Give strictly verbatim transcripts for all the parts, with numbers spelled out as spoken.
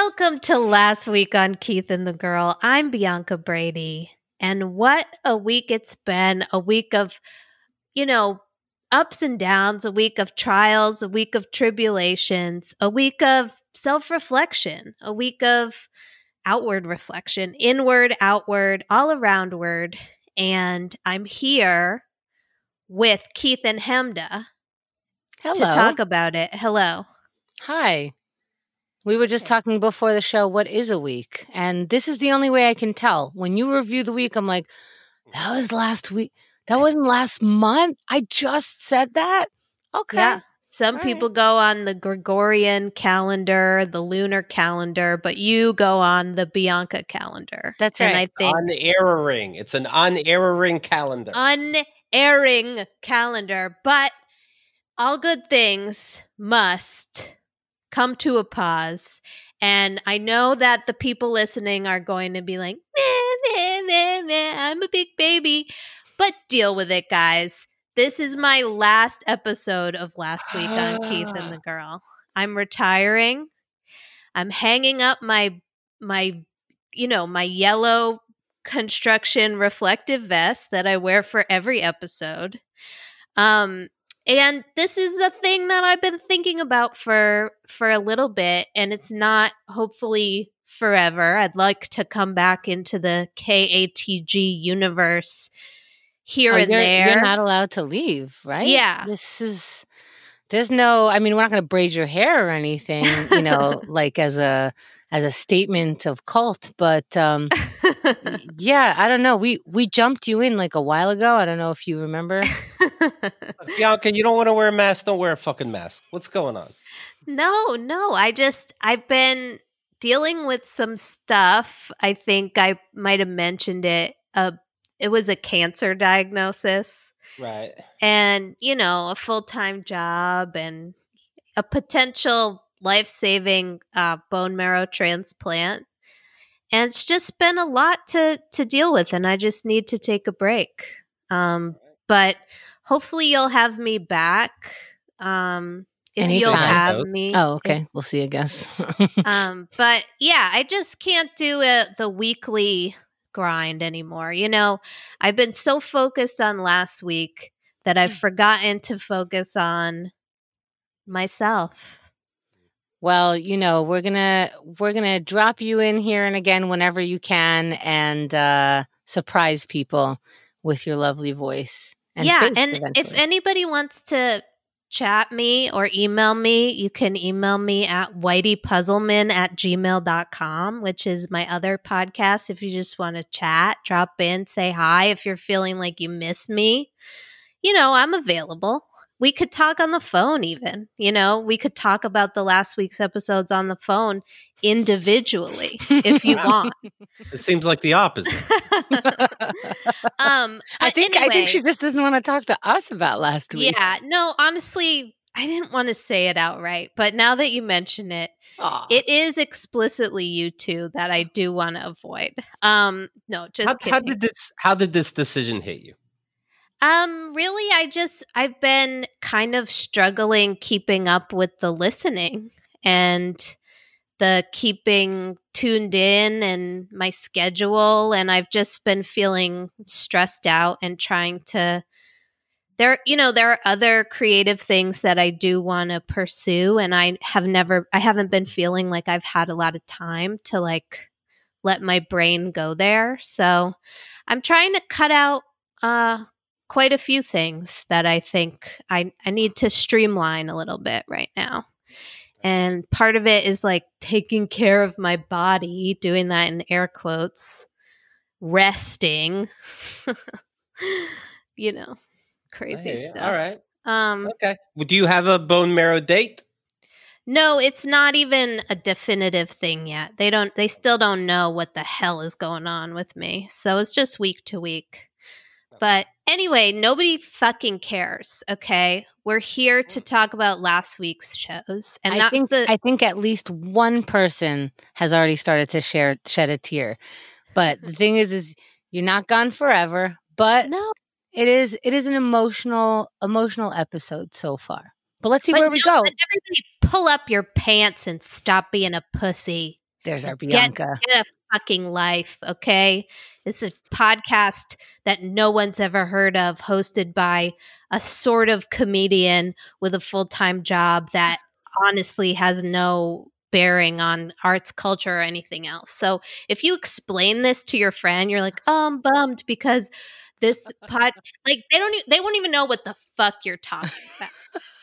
Welcome to Last Week on Keith and the Girl. I'm Bianca Brady. And what a week it's been. A week of, you know, ups and downs, a week of trials, a week of tribulations, a week of self-reflection, a week of outward reflection, inward, outward, all around word. And I'm here with Keith and Hemda Hello. to talk about it. Hello. Hi. We were just talking before the show, what is a week? And this is the only way I can tell. When you review the week, I'm like, that was last week. That wasn't last month. I just said that. Okay. Yeah. Some All people right. go on the Gregorian calendar, the lunar calendar, but you go on the Bianca calendar. That's and right. I think Unerring. It's an unerring calendar. unerring calendar, but all good things must come to a pause. And I know that the people listening are going to be like, nah, nah, nah, nah, I'm a big baby. But deal with it, guys. This is my last episode of Last Week on Keith and the Girl. I'm retiring. I'm hanging up my my you know, my yellow construction reflective vest that I wear for every episode. Um and this is a thing that I've been thinking about for for a little bit, and it's not hopefully forever. I'd like to come back into the K A T G universe here Oh, and you're, there. You're not allowed to leave, right? Yeah. This is, there's no, I mean, we're not going to braid your hair or anything, you know, like as a, as a statement of cult, but um, yeah, I don't know. We, we jumped you in like a while ago. I don't know if you remember. Bianca, you don't want to wear a mask? Don't wear a fucking mask. What's going on? No, no. I just, I've been dealing with some stuff. I think I might have mentioned it. Uh, it was a cancer diagnosis. Right. And, you know, a full-time job and a potential life-saving uh, bone marrow transplant. And it's just been a lot to, to deal with, and I just need to take a break. Um, but hopefully you'll have me back. Um, if Anytime. you'll have me. Oh, okay. If, we'll see, I guess. um, but yeah, I just can't do it the weekly grind anymore. You know, I've been so focused on last week that I've forgotten to focus on myself. Well, you know, we're gonna we're gonna drop you in here and again whenever you can, and uh, surprise people with your lovely voice. And yeah, face and eventually. if anybody wants to chat me or email me, you can email me at whiteypuzzleman at gmail dot com, which is my other podcast. If you just want to chat, drop in, say hi. If you're feeling like you miss me, you know, I'm available. We could talk on the phone even, you know, we could talk about the last week's episodes on the phone individually if you want. It seems like the opposite. um, I think anyway, I think she just doesn't want to talk to us about last week. Yeah, no, honestly, I didn't want to say it outright, but now that you mention it, Aw. it is explicitly you two that I do want to avoid. Um, no, just How, kidding. how did this? How did this decision hit you? Um, really, I just, I've been kind of struggling keeping up with the listening and the keeping tuned in and my schedule. And I've just been feeling stressed out and trying to, there, you know, there are other creative things that I do want to pursue. And I have never, I haven't been feeling like I've had a lot of time to like let my brain go there. So I'm trying to cut out, uh, quite a few things that I think I, I need to streamline a little bit right now. And part of it is like taking care of my body, doing that in air quotes, resting, you know, crazy stuff. All right. Um, Okay. Well, do you have a bone marrow date? No, it's not even a definitive thing yet. They don't, they still don't know what the hell is going on with me. So it's just week to week. But anyway, nobody fucking cares, okay? We're here to talk about last week's shows. And I that's think the I think at least one person has already started to share shed a tear. But the thing is is you're not gone forever, but no. it is it is an emotional emotional episode so far. But let's see But where we no, go. let everybody pull up your pants and stop being a pussy. There's our Get, Bianca. get a fucking life, okay? This is a podcast that no one's ever heard of, hosted by a sort of comedian with a full-time job that honestly has no bearing on arts, culture, or anything else. So if you explain this to your friend, you're like, oh, I'm bummed because this pod, like they don't, e- they won't even know what the fuck you're talking about.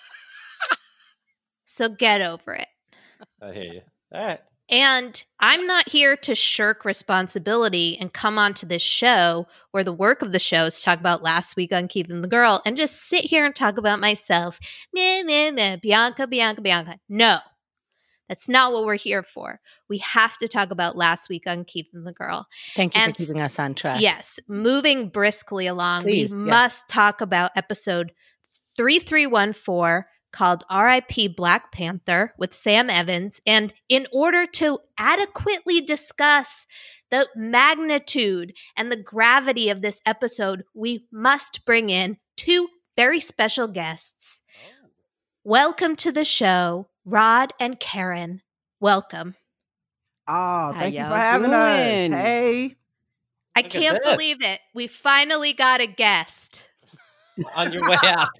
So get over it. I hear you. All right. And I'm not here to shirk responsibility and come onto this show where the work of the show is to talk about Last Week on Keith and the Girl and just sit here and talk about myself. Nah, nah, nah, Bianca, Bianca, Bianca. No, that's not what we're here for. We have to talk about Last Week on Keith and the Girl. Thank you And for keeping us on track. Yes, moving briskly along, Please, we yes. must talk about episode three three one four called R I P Black Panther with Sam Evans. And in order to adequately discuss the magnitude and the gravity of this episode, we must bring in two very special guests. Welcome to the show, Rod and Karen. Welcome. Oh, thank you y'all for having doing? us. Hey. I Look at can't this. believe it. We finally got a guest. On your way out.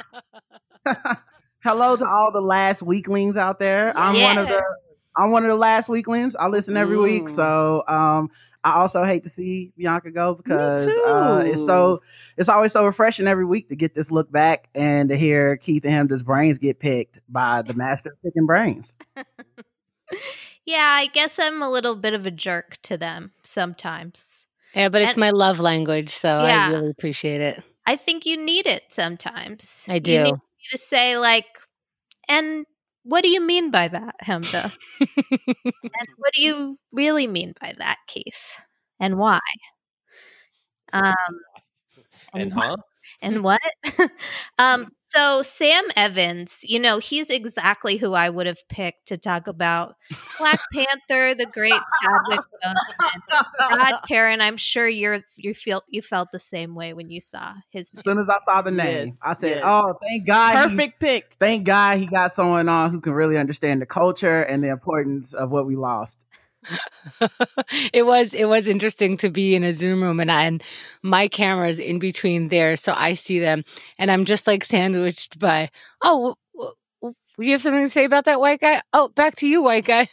Hello to all the last weeklings out there. I'm one of Yes. the I'm one of the last weeklings. I listen every week. Mm. So um I also hate to see Bianca go because too. uh it's so it's always so refreshing every week to get this look back and to hear Keith and Hemda's brains get picked by the master of picking brains. Yeah, I guess I'm a little bit of a jerk to them sometimes. Yeah, but it's And- my love language, so Yeah. I really appreciate it. I think you need it sometimes. I You do. need to say like, and what do you mean by that, Hemda? And what do you really mean by that, Keith? And why? Um, And what- huh? And what? um, so Sam Evans, you know, he's exactly who I would have picked to talk about Black Panther, the great Chadwick Boseman. God, Karen, I'm sure you're you feel you felt the same way when you saw his name. As soon as I saw the name, Yes, I said, yes. "Oh, thank God! he- Perfect pick. thank God he got someone on who can really understand the culture and the importance of what we lost." it was it was interesting to be in a Zoom room and I, and my camera's in between there, so I see them, and I'm just like sandwiched by, oh, w- w- you have something to say about that white guy? Oh, back to you, white guy.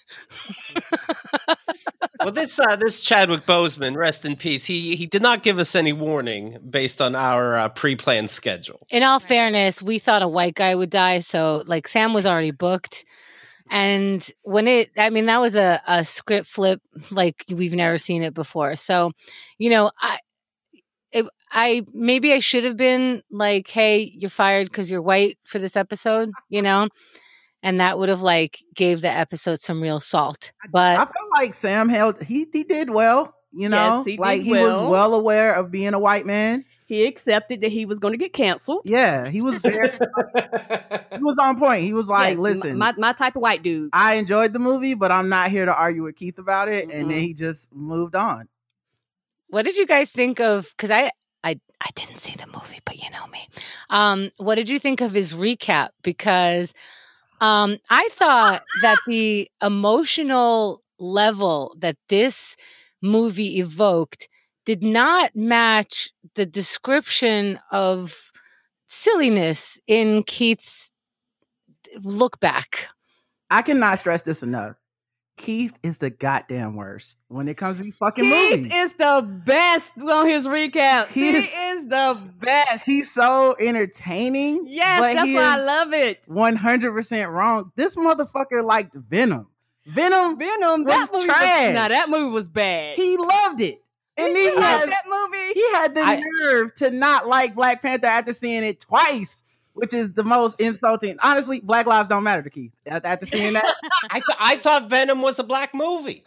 Well, this uh, this Chadwick Boseman, rest in peace. He he did not give us any warning based on our uh, pre-planned schedule. In all fairness, we thought a white guy would die, so like Sam was already booked. And when it, I mean, that was a, a script flip like we've never seen it before. So, you know, I, it, I maybe I should have been like, "Hey, you're fired because you're white for this episode," you know, and that would have like gave the episode some real salt. I But feel like Sam held he he did well, you know, Yes, he did like he well. was well aware of being a white man. He accepted that he was going to get canceled. Yeah, he was very, he was on point. He was like, Yes, "Listen, my, my type of white dude. I enjoyed the movie, but I'm not here to argue with Keith about it." And then he just moved on. what did you guys think of? Because I, I, I didn't see the movie, but you know me. Um, what did you think of his recap? Because um, I thought that the emotional level that this movie evoked did not match the description of silliness in Keith's look back. I cannot stress this enough. Keith is the goddamn worst when it comes to these fucking Keith movies. is the best on his recap. He He, is- is, the best. He's so entertaining. Yes, but that's he why I is love it. one hundred percent wrong. This motherfucker liked Venom. Venom, Venom, was that movie trash. was, now that movie was bad. he loved it. And He then he loved had, that movie. he had the I- nerve to not like Black Panther after seeing it twice, which is the most insulting. Honestly, Black lives don't matter to Keith. After after seeing that, I th- I thought Venom was a black movie.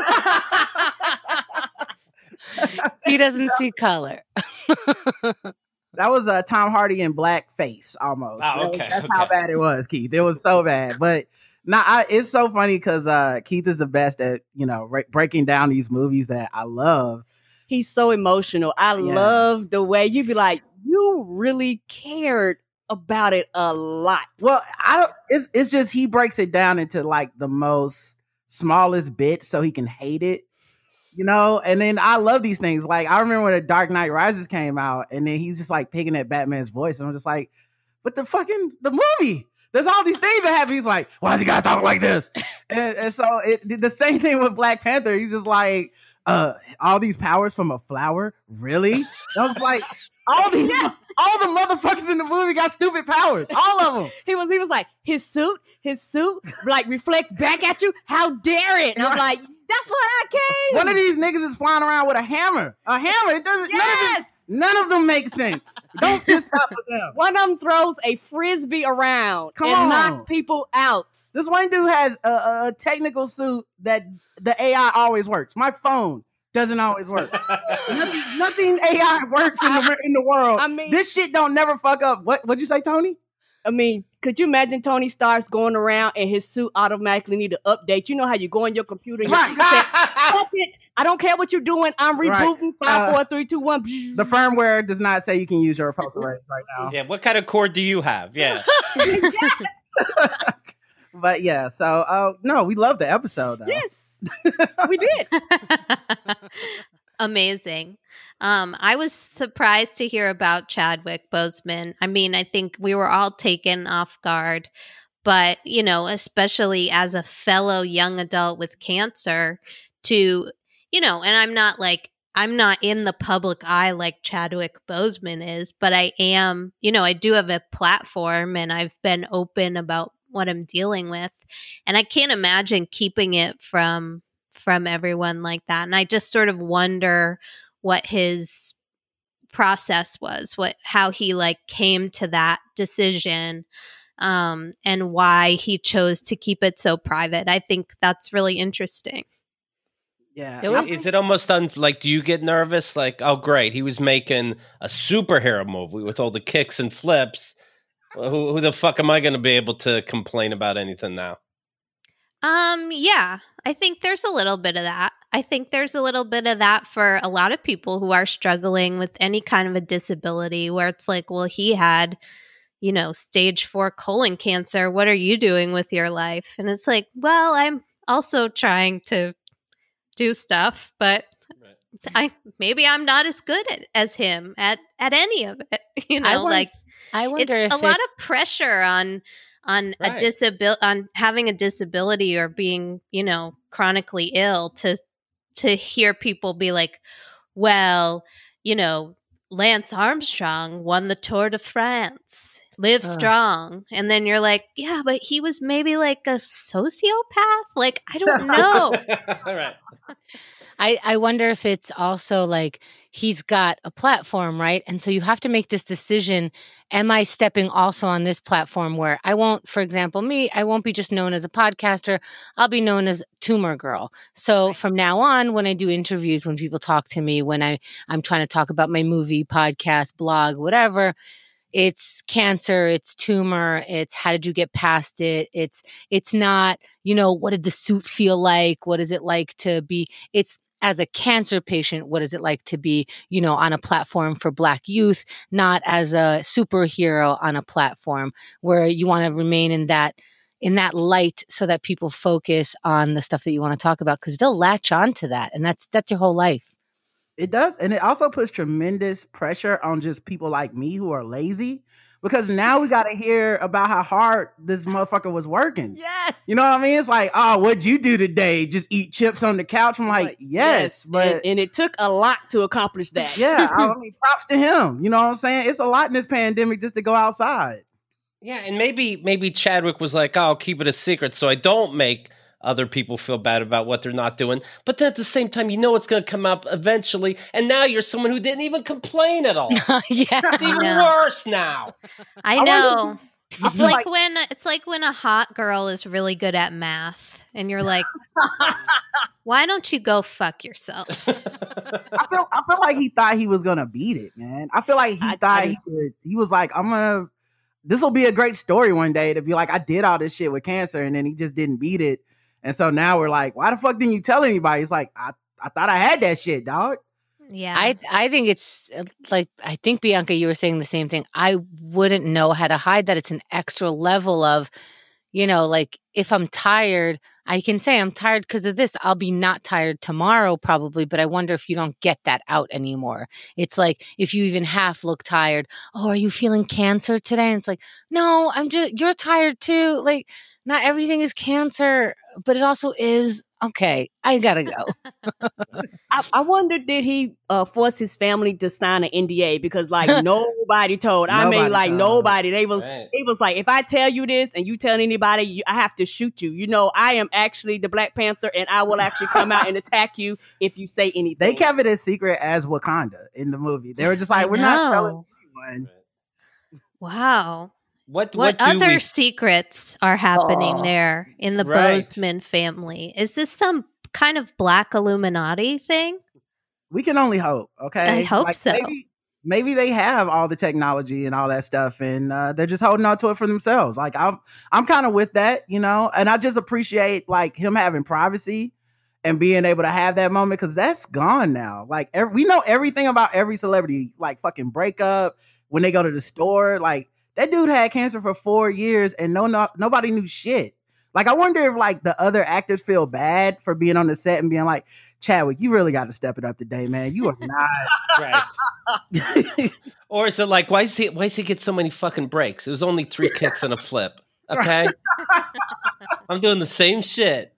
He doesn't see color. that was a Tom Hardy in blackface almost. Oh, That was- okay, That's how okay. bad it was, Keith. It was so bad. But nah, I, it's so funny because uh, Keith is the best at, you know, re- breaking down these movies that I love. He's so emotional. I Yeah. love the way you be like, you really cared about it a lot. Well, I don't. It's it's just he breaks it down into like the most smallest bit so he can hate it. You know, and then I love these things. Like, I remember when The Dark Knight Rises came out, and then he's just like picking at Batman's voice, and I'm just like, but the fucking the movie, there's all these things that happen. He's like, why does he gotta talk like this? And, and so it the same thing with Black Panther. He's just like, uh, all these powers from a flower, really? And I was like, all these, yes. all the motherfuckers in the movie got stupid powers, all of them. He was, he was like, his suit, his suit, like reflects back at you. How dare it? And I'm like, that's why I came. One of these niggas is flying around with a hammer. A hammer. It doesn't. Yes. None of, it, none of them make sense. Don't just stop with them. One of them throws a frisbee around Come and on. knock people out. This one dude has a, a technical suit that the A I always works. My phone doesn't always work. nothing, nothing A I works in the in the world. I mean, this shit don't never fuck up. What? What'd you say, Tony? I mean, could you imagine Tony Stark's going around and his suit automatically need to update? You know how you go on your computer and right. you say, fuck it, I don't care what you're doing. I'm rebooting. Right. Five, uh, four, three, two, one. The firmware does not say you can use your poker race right now. Yeah, what kind of cord do you have? Yeah. But yeah, so uh, no, we love the episode though. Yes, we did. Amazing. Um, I was surprised to hear about Chadwick Boseman. I mean, I think we were all taken off guard, but, you know, especially as a fellow young adult with cancer to, you know, and I'm not like, I'm not in the public eye like Chadwick Boseman is, but I am, you know, I do have a platform and I've been open about what I'm dealing with. And I can't imagine keeping it from from everyone like that. And I just sort of wonder what his process was, what how he like came to that decision, um, and why he chose to keep it so private. I think that's really interesting. Yeah. Was, is it almost un- like, do you get nervous? Like, oh, great, he was making a superhero movie with all the kicks and flips. Who, who the fuck am I going to be able to complain about anything now? Um, yeah, I think there's a little bit of that. I think there's a little bit of that for a lot of people who are struggling with any kind of a disability where it's like, well, he had, you know, stage four colon cancer. What are you doing with your life? And it's like, well, I'm also trying to do stuff, but right. I maybe I'm not as good at, as him at, at any of it. You know, I wonder, like I wonder it's if a lot it's, of pressure on on right. a disability, on having a disability or being, you know, chronically ill to to hear people be like, well, you know, Lance Armstrong won the Tour de France. Live Ugh. strong. And then you're like, yeah, but he was maybe like a sociopath. Like, I don't know. All right. I, I wonder if it's also like he's got a platform, right? And so you have to make this decision. Am I stepping also on this platform where I won't, for example, me, I won't be just known as a podcaster. I'll be known as Tumor Girl. So from now on, when I do interviews, when people talk to me, when I, I'm trying to talk about my movie, podcast, blog, whatever, it's cancer, it's tumor, it's how did you get past it? It's it's not, you know, what did the suit feel like? What is it like to be, it's as a cancer patient, what is it like to be, you know, on a platform for Black youth, not as a superhero on a platform where you want to remain in that in that light so that people focus on the stuff that you want to talk about because they'll latch on to that. And that's that's your whole life. It does. And it also puts tremendous pressure on just people like me who are lazy because now we got to hear about how hard this motherfucker was working. Yes. You know what I mean? It's like, oh, what'd you do today? Just eat chips on the couch? I'm like, Like, yes. But and, and it took a lot to accomplish that. yeah, I mean, props to him. You know what I'm saying? It's a lot in this pandemic just to go outside. Yeah, and maybe maybe Chadwick was like, oh, I'll keep it a secret so I don't make other people feel bad about what they're not doing. But then at the same time, you know it's going to come up eventually. And now you're someone who didn't even complain at all. Yeah. It's even know. worse now. I I know. wonder- It's feel like, like- when it's like when a hot girl is really good at math and you're like, why don't you go fuck yourself? I feel I feel like he thought he was gonna beat it, man. I feel like he I- thought I he could. He was like, I'm gonna. This will be a great story one day to be like, I did all this shit with cancer, and then he just didn't beat it. And so now we're like, why the fuck didn't you tell anybody? He's like, I I thought I had that shit, dog. Yeah. I I think it's uh, like, I think, Bianca, you were saying the same thing. I wouldn't know how to hide that. It's an extra level of, you know, like if I'm tired, I can say I'm tired because of this. I'll be not tired tomorrow probably, but I wonder if you don't get that out anymore. It's like if you even half look tired. Oh, are you feeling cancer today? And it's like, no, I'm just, you're tired too. Like, not everything is cancer, but it also is. Okay, I gotta go. I, I wonder, did he uh, force his family to sign an N D A? Because like nobody told. I Nobody mean, like told. nobody. They was Right. it was like, if I tell you this and you tell anybody, you, I have to shoot you. You know, I am actually the Black Panther, and I will actually come out and attack you if you say anything. They kept it as secret as Wakanda in the movie. They were just like, I we're not telling know. anyone. Wow. What What, what do other we secrets are happening Oh. there in the Right. Bothman family? Is this some kind of black Illuminati thing? We can only hope. Okay, I hope so. Maybe, maybe they have all the technology and all that stuff, and uh, they're just holding on to it for themselves. Like I'm, I'm kind of with that, you know. And I just appreciate like him having privacy and being able to have that moment because that's gone now. Like every, we know everything about every celebrity, like fucking breakup when they go to the store. Like that dude had cancer for four years and no, no nobody knew shit. Like, I wonder if, like, the other actors feel bad for being on the set and being like, Chadwick, you really got to step it up today, man. You are not. right? Or is it like, why is he why does he get so many fucking breaks? It was only three kicks and a flip. Okay. I'm doing the same shit.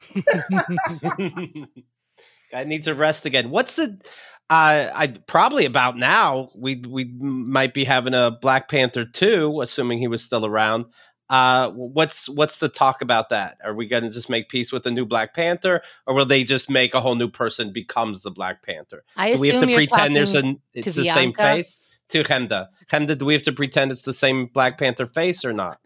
Guy needs to rest again. What's the uh I probably about now we we might be having a Black Panther two, assuming he was still around. Uh, what's what's the talk about that? Are we going to just make peace with the new Black Panther, or will they just make a whole new person becomes the Black Panther? I Do we have assume to you're pretend there's talking a it's to the same Bianca? face to Hemda? Hemda, do we have to pretend it's the same Black Panther face or not?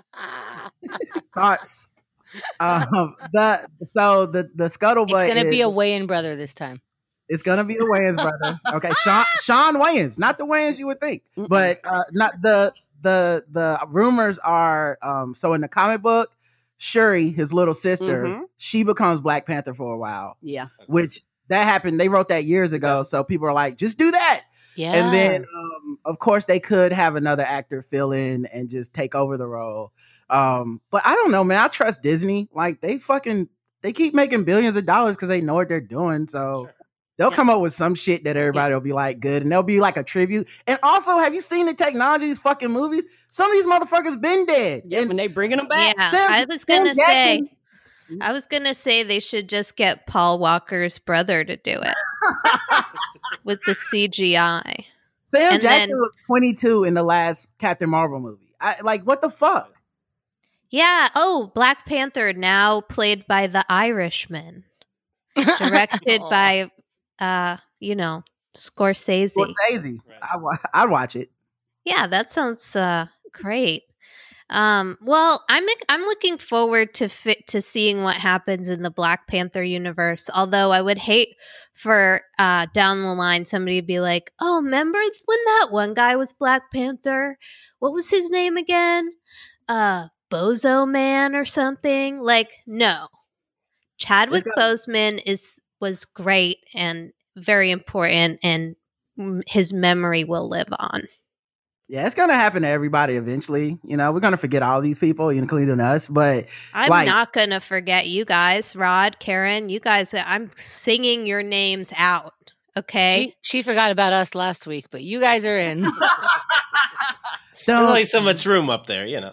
Thoughts. Um, the so the the scuttlebutt. It's going to be is- a Wayans brother this time. It's gonna be the Wayans brother. Okay, Sean Sean Wayans, not the Wayans you would think, Mm-mm. but uh, not the the the rumors are. Um, so in the comic book, Shuri, his little sister, Mhm. she becomes Black Panther for a while, Yeah. which that happened. They wrote that years ago, so people are like, just do that. Yeah. And then, um, of course, they could have another actor fill in and just take over the role. Um, but I don't know, man. I trust Disney. Like they fucking they keep making billions of dollars because they know what they're doing. So. Sure. They'll Yeah. come up with some shit that everybody will be like good, and they'll be like a tribute. And also, have you seen the technology of these fucking movies? Some of these motherfuckers been dead. Yeah, And when they bringing them back. Yeah, Sam- I was Sam gonna say, Jackson- I was gonna say they should just get Paul Walker's brother to do it with the C G I. Sam And Jackson then- was twenty-two in the last Captain Marvel movie. I like what the fuck? Yeah. Oh, Black Panther now played by the Irishman, directed Aw. by, uh, you know, Scorsese. Scorsese. Right. I wa- I'd watch it. Yeah, that sounds uh, great. Um, well, I'm I'm looking forward to fit to seeing what happens in the Black Panther universe. Although I would hate for uh, down the line somebody to be like, "Oh, remember when that one guy was Black Panther? What was his name again? Uh, Bozo Man or something?" Like, no, Chadwick got- Boseman is was great and very important, and mm, his memory will live on. Yeah, it's gonna happen to everybody eventually. You know, we're gonna forget all these people, including us. But I'm Like- not going to forget you guys, Rod, Karen. You guys, I'm singing your names out. Okay. She, she forgot about us last week, but you guys are in. There's don't only so much room up there, you know.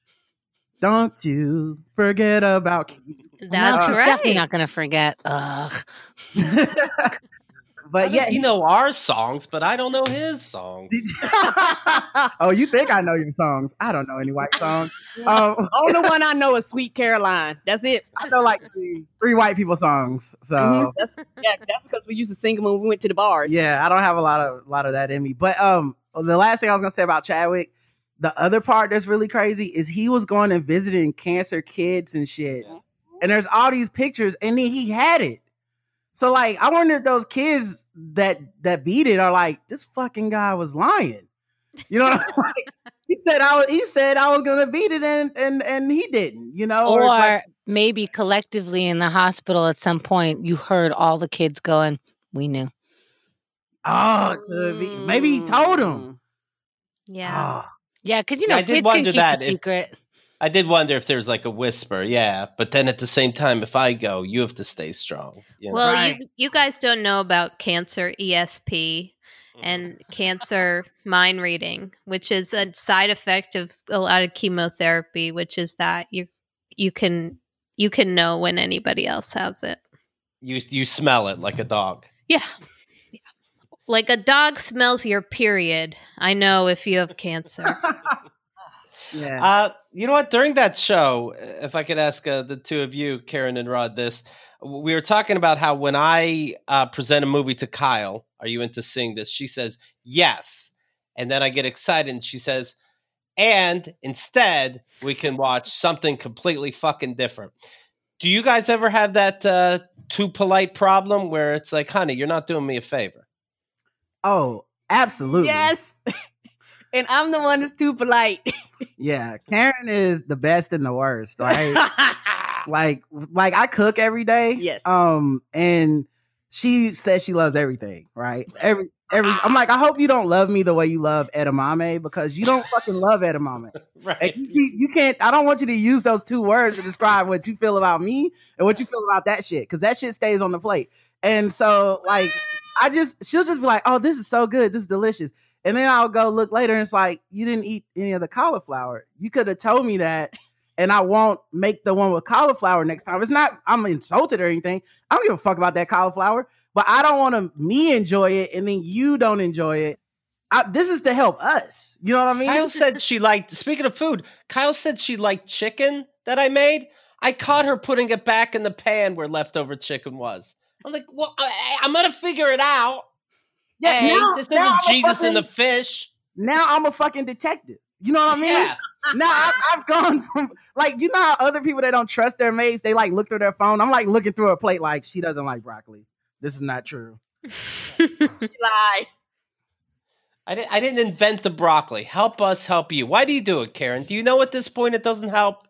don't you forget about. That's no, she's right. definitely not going to forget. Ugh. But How yeah, does he know our songs, but I don't know his songs. oh, you think I know your songs? I don't know any white songs. Um, Only one I know is Sweet Caroline. That's it. I know like three, three white people songs. So Mhm. That's, yeah, that's because we used to sing them when we went to the bars. yeah, I don't have a lot of lot of that in me. But um, the last thing I was gonna say about Chadwick, the other part that's really crazy is he was going and visiting cancer kids and shit. Yeah. And there's all these pictures, and then he had it. So like, I wonder if those kids that that beat it are like, this fucking guy was lying. You know, what I'm like, he said I was. He said I was gonna beat it, and and and he didn't. You know, Or it's like- maybe collectively in the hospital at some point, you heard all the kids going, we knew. oh, it could be. Maybe he told him. Mm. Yeah. Oh. Yeah, because, you know, Yeah, I did kids can wonder keep that a if- secret. I did wonder if there's like a whisper, yeah. But then at the same time, if I go, you have to stay strong. You know? Well, Right. you you guys don't know about cancer E S P and cancer mind reading, which is a side effect of a lot of chemotherapy, which is that you you can you can know when anybody else has it. you you smell it like a dog. Yeah. Yeah. Like a dog smells your period. I know if you have cancer. Yeah. Uh, you know what? During that show, if I could ask uh, the two of you, Karen and Rod, this, we were talking about how when I uh, present a movie to Kyle, are you into seeing this? She says, yes. And then I get excited and she says, and instead we can watch something completely fucking different. Do you guys ever have that uh, too polite problem where it's like, honey, you're not doing me a favor? Oh, absolutely. Yes. And I'm the one that's too polite. Yeah. Karen is the best and the worst, right? like, like I cook every day. Yes. Um, and she says she loves everything, right? Every, every. I'm like, I hope you don't love me the way you love edamame because you don't fucking love edamame. Right. Like, you, you can't. I don't want you to use those two words to describe what you feel about me and what you feel about that shit because that shit stays on the plate. And so, like, I just she'll just be like, "Oh, this is so good. This is delicious." And then I'll go look later, and it's like, "You didn't eat any of the cauliflower. You could have told me that, and I won't make the one with cauliflower next time." It's not I'm insulted or anything. I don't give a fuck about that cauliflower, but I don't want to me enjoy it, and then you don't enjoy it. I, this is to help us. You know what I mean? Kyle said she liked, speaking of food, Kyle said she liked chicken that I made. I caught her putting it back in the pan where leftover chicken was. I'm like, well, I, I'm going to figure it out. Yeah, hey, now- this now isn't I'm a Jesus fucking- in the fish. Now I'm a fucking detective. You know what I mean? Yeah. Now I've, I've gone from like, you know how other people that don't trust their mates, they like look through their phone. I'm like looking through a plate like she doesn't like broccoli. This is not true. She lied. I didn't, I didn't invent the broccoli. Help us help you. Why do you do it, Karen? Do you know at this point it doesn't help?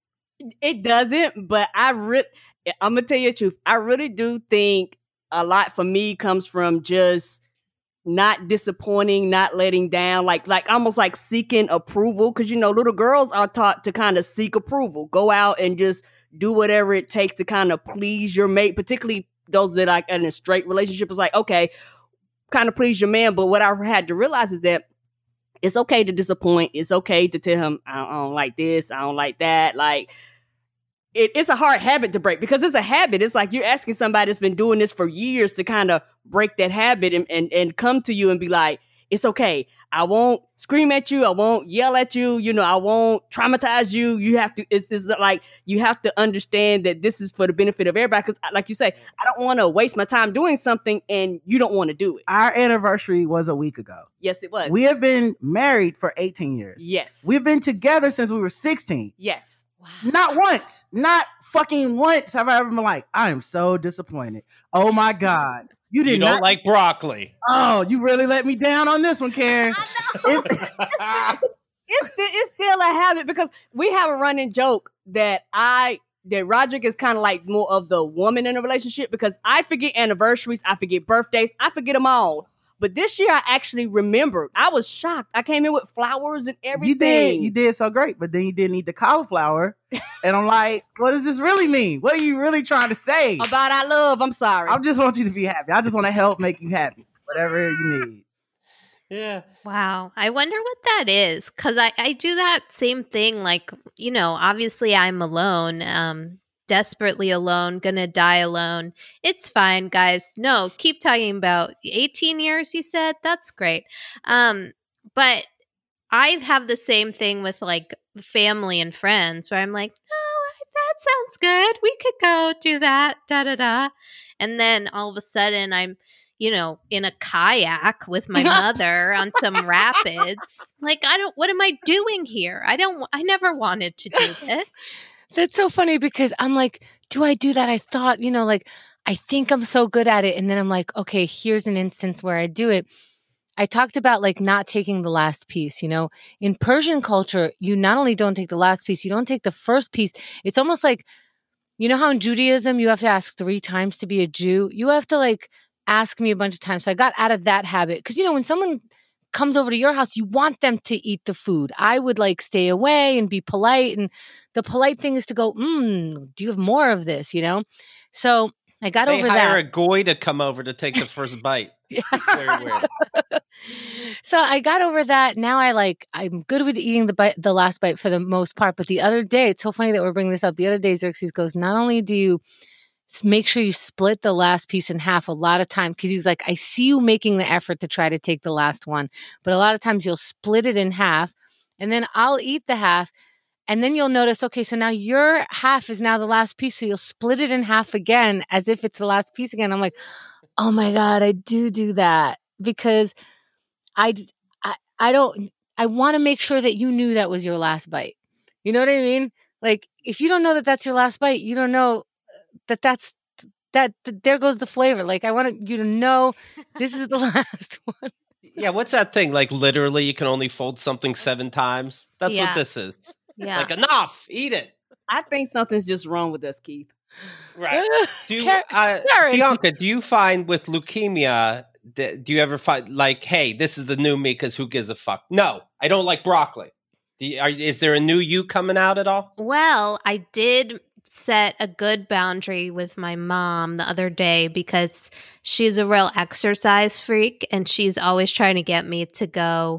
It doesn't, but I really, I'm gonna tell you the truth. I really do think a lot for me comes from just not disappointing, not letting down, like like almost like seeking approval. Because you know, little girls are taught to kind of seek approval, go out and just do whatever it takes to kind of please your mate. Particularly those that are in a straight relationship. It's like, okay, kind of please your man. But what I had to realize is that it's okay to disappoint. It's okay to tell him, I don't, I don't like this. I don't like that. Like, it, it's a hard habit to break because it's a habit. It's like you're asking somebody that's been doing this for years to kind of break that habit and, and, and come to you and be like, it's okay. I won't scream at you. I won't yell at you. You know, I won't traumatize you. You have to, it's, it's like, you have to understand that this is for the benefit of everybody. Because like you say, I don't want to waste my time doing something and you don't want to do it. Our anniversary was a week ago. Yes, it was. We have been married for eighteen years. yes. We've been together since we were sixteen. yes. Not once, not fucking once have I ever been like, I am so disappointed. Oh my God. You did You don't not like broccoli. Oh, you really let me down on this one, Karen. It's- It's still, it's still a habit because we have a running joke that I that Roderick is kind of like more of the woman in a relationship because I forget anniversaries, I forget birthdays, I forget them all. But this year I actually remembered. I was shocked. I came in with flowers and everything. You did, you did so great, but then you didn't eat the cauliflower. And I'm like, what does this really mean? What are you really trying to say? About our love. I'm sorry. I just want you to be happy. I just want to help make you happy. Whatever you need. Yeah. Wow. I wonder what that is. Cause I, I do that same thing. Like, you know, obviously I'm alone, um, desperately alone, gonna die alone. It's fine, guys. No, keep talking about eighteen years, you said. That's great. Um, but I have the same thing with like family and friends where I'm like, oh, that sounds good. We could go do that, da da da. And then all of a sudden I'm, you know, in a kayak with my mother on some rapids. Like, I don't, what am I doing here? I don't, I never wanted to do this. That's so funny because I'm like, do I do that? I thought, you know, like, I think I'm so good at it. And then I'm like, okay, here's an instance where I do it. I talked about like not taking the last piece, you know, in Persian culture, you not only don't take the last piece, you don't take the first piece. It's almost like, you know how in Judaism, you have to ask three times to be a Jew. You have to like ask me a bunch of times. So I got out of that habit. Cause you know, when someone comes over to your house, you want them to eat the food. I would like stay away and be polite. And the polite thing is to go, mm, do you have more of this? You know? So I got they over hire that. a goy to come over to take the first bite. Very weird. So I got over that. Now I like, I'm good with eating the bite, the last bite for the most part. But the other day, it's so funny that we're bringing this up. The other day, Xerxes goes, not only do you make sure you split the last piece in half a lot of time, because he's like, I see you making the effort to try to take the last one, but a lot of times you'll split it in half and then I'll eat the half. And then you'll notice, okay, so now your half is now the last piece. So you'll split it in half again as if it's the last piece again. I'm like, oh my God, I do do that because I, I, I don't, I want to make sure that you knew that was your last bite. You know what I mean? Like, if you don't know that that's your last bite, you don't know that that's, that, that there goes the flavor. Like, I want you to know this is the last one. Yeah, what's that thing? Like, literally, you can only fold something seven times? That's Yeah. what this is. Yeah. Like, enough, eat it. I think something's just wrong with us, Keith. Right. Do you, Karen- uh, Karen. Bianca, do you find with leukemia, th- do you ever find, like, hey, this is the new me because who gives a fuck? No, I don't like broccoli. Do you, are, is there a new you coming out at all? Well, I did set a good boundary with my mom the other day because she's a real exercise freak and she's always trying to get me to go,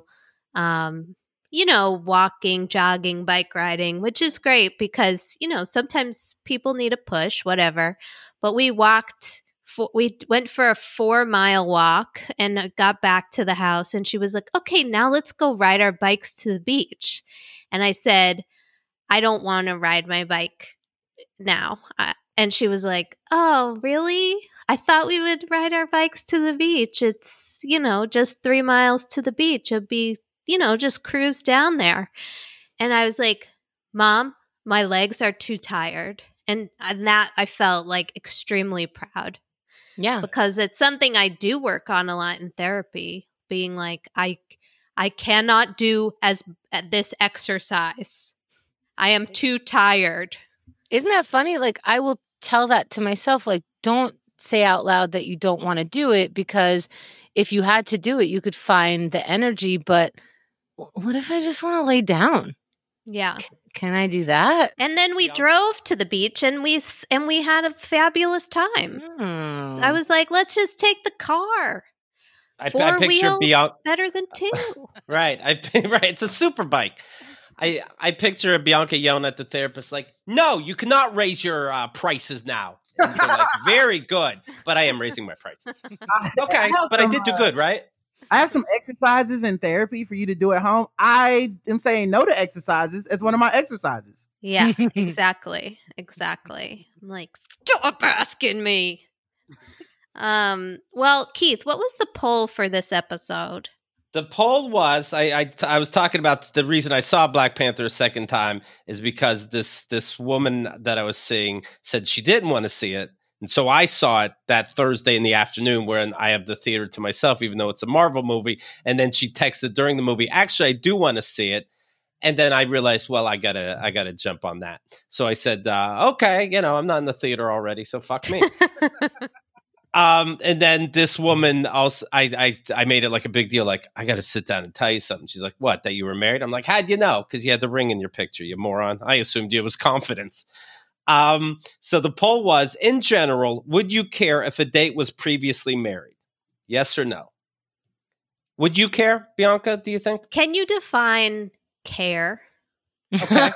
um, you know, walking, jogging, bike riding, which is great because, you know, sometimes people need a push, whatever. But we walked, for, we went for a four mile walk and got back to the house. And she was like, okay, now let's go ride our bikes to the beach. And I said, I don't want to ride my bike now. I, and she was like, oh, really? I thought we would ride our bikes to the beach. It's, you know, just three miles to the beach. It'd be, you know, just cruise down there. And I was like, Mom, my legs are too tired. And, and that I felt like extremely proud Yeah. because it's something I do work on a lot in therapy, being like, I, I cannot do as this exercise. I am too tired. Isn't that funny? Like, I will tell that to myself, like, don't say out loud that you don't want to do it because if you had to do it, you could find the energy. But what if I just want to lay down? Yeah. Can I do that? And then we Yeah. drove to the beach and we s- and we had a fabulous time. Hmm. I was like, let's just take the car. I, Four I picture wheels Bianca. better than two. Right. I right. It's a super bike. I, I picture Bianca yelling at the therapist, like, no, you cannot raise your uh, prices now. And you're like, very good, but I am raising my prices. Okay, I have but I some, did do uh, good, right? I have some exercises in therapy for you to do at home. I am saying no to exercises as one of my exercises. Yeah, exactly. Exactly. I'm like, stop asking me. Um, well, Keith, what was the poll for this episode? The poll was I, I I was talking about the reason I saw Black Panther a second time is because this this woman that I was seeing said she didn't want to see it. And so I saw it that Thursday in the afternoon when I have the theater to myself, even though it's a Marvel movie. And then she texted during the movie, actually, I do want to see it. And then I realized, well, I gotta I gotta jump on that. So I said, uh, okay, you know, I'm not in the theater already, so fuck me. Um, and then this woman also, I, I, I made it like a big deal. Like, I got to sit down and tell you something. She's like, what, that you were married? I'm like, how'd you know? Because you had the ring in your picture, you moron. I assumed it was confidence. Um, so the poll was, in general, would you care if a date was previously married? Yes or no? Would you care, Bianca, do you think? Can you define care? Okay.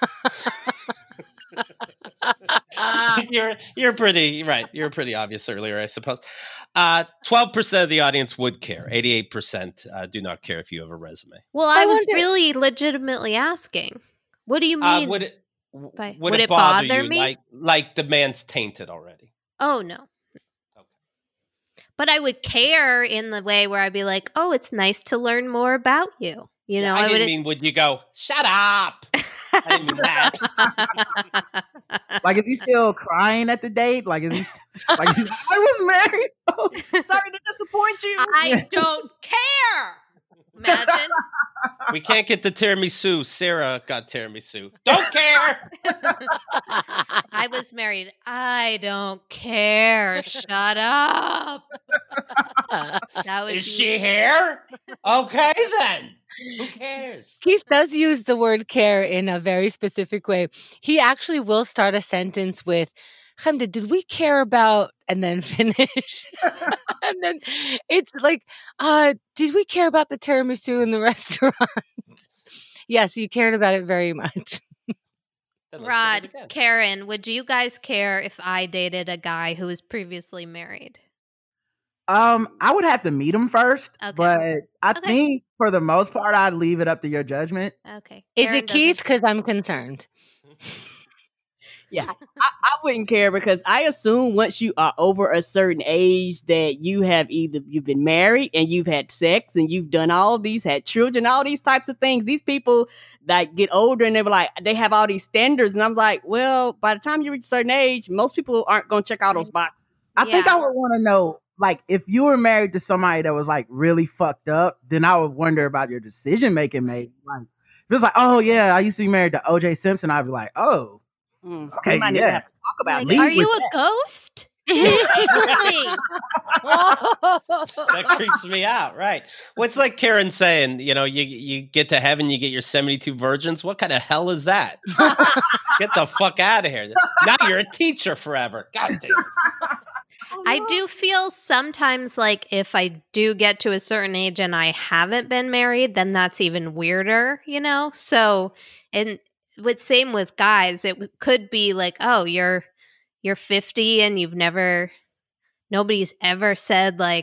you're you're pretty right. You're pretty obvious earlier, I suppose. Uh, twelve percent of the audience would care. Eighty-eight percent uh, do not care if you have a resume. Well, I, I was wonder- really legitimately asking. What do you Uh, mean? would it w- by- would, would it it bother, bother you me? like like the man's tainted already? Oh, no. Okay. But I would care in the way where I'd be like, oh, it's nice to learn more about you. You know, I, I didn't would. mean would you go shut up? I didn't mean that. Like, is he still crying at the date? Like, is he st- like I was married? Oh, Sorry to disappoint you. I don't care. Imagine. We can't get the tiramisu. Sarah got tiramisu. Don't care. I was married. I don't care. Shut up. That was Is you. she here? Okay, then. Who cares? Keith does use the word care in a very specific way. He actually will start a sentence with, Chemda, did we care about, and then finish. And then it's like, uh, did we care about the tiramisu in the restaurant? Yes, you cared about it very much. Then let's get Rod, it again. Karen, would you guys care if I dated a guy who was previously married? Um, I would have to meet him first, Okay. but I Okay. think for the most part, I'd leave it up to your judgment. Okay. Is Karen it Keith? doesn't- Because I'm concerned. Yeah, I, I wouldn't care because I assume once you are over a certain age that you have either you've been married and you've had sex and you've done all these, had children, all these types of things. These people that get older and they were like, they have all these standards. And I'm like, well, by the time you reach a certain age, most people aren't going to check all those boxes. I think Yeah. I would want to know, like, if you were married to somebody that was like really fucked up, then I would wonder about your decision making. Maybe like, if it was like, oh yeah, I used to be married to O J Simpson, I'd be like, oh, Mm. Okay, we might need to yeah. have to talk about Like, leave that. are you with a ghost? Get away from me. That creeps me out, right? What's like Karen saying, you know, you you get to heaven, you get your seventy-two virgins. What kind of hell is that? Get the fuck out of here. Now you're a teacher forever. God damn. I do feel sometimes like if I do get to a certain age and I haven't been married, then that's even weirder, you know? So, and with same with guys, it w- could be like, oh, you're you're fifty and you've never nobody's ever said like,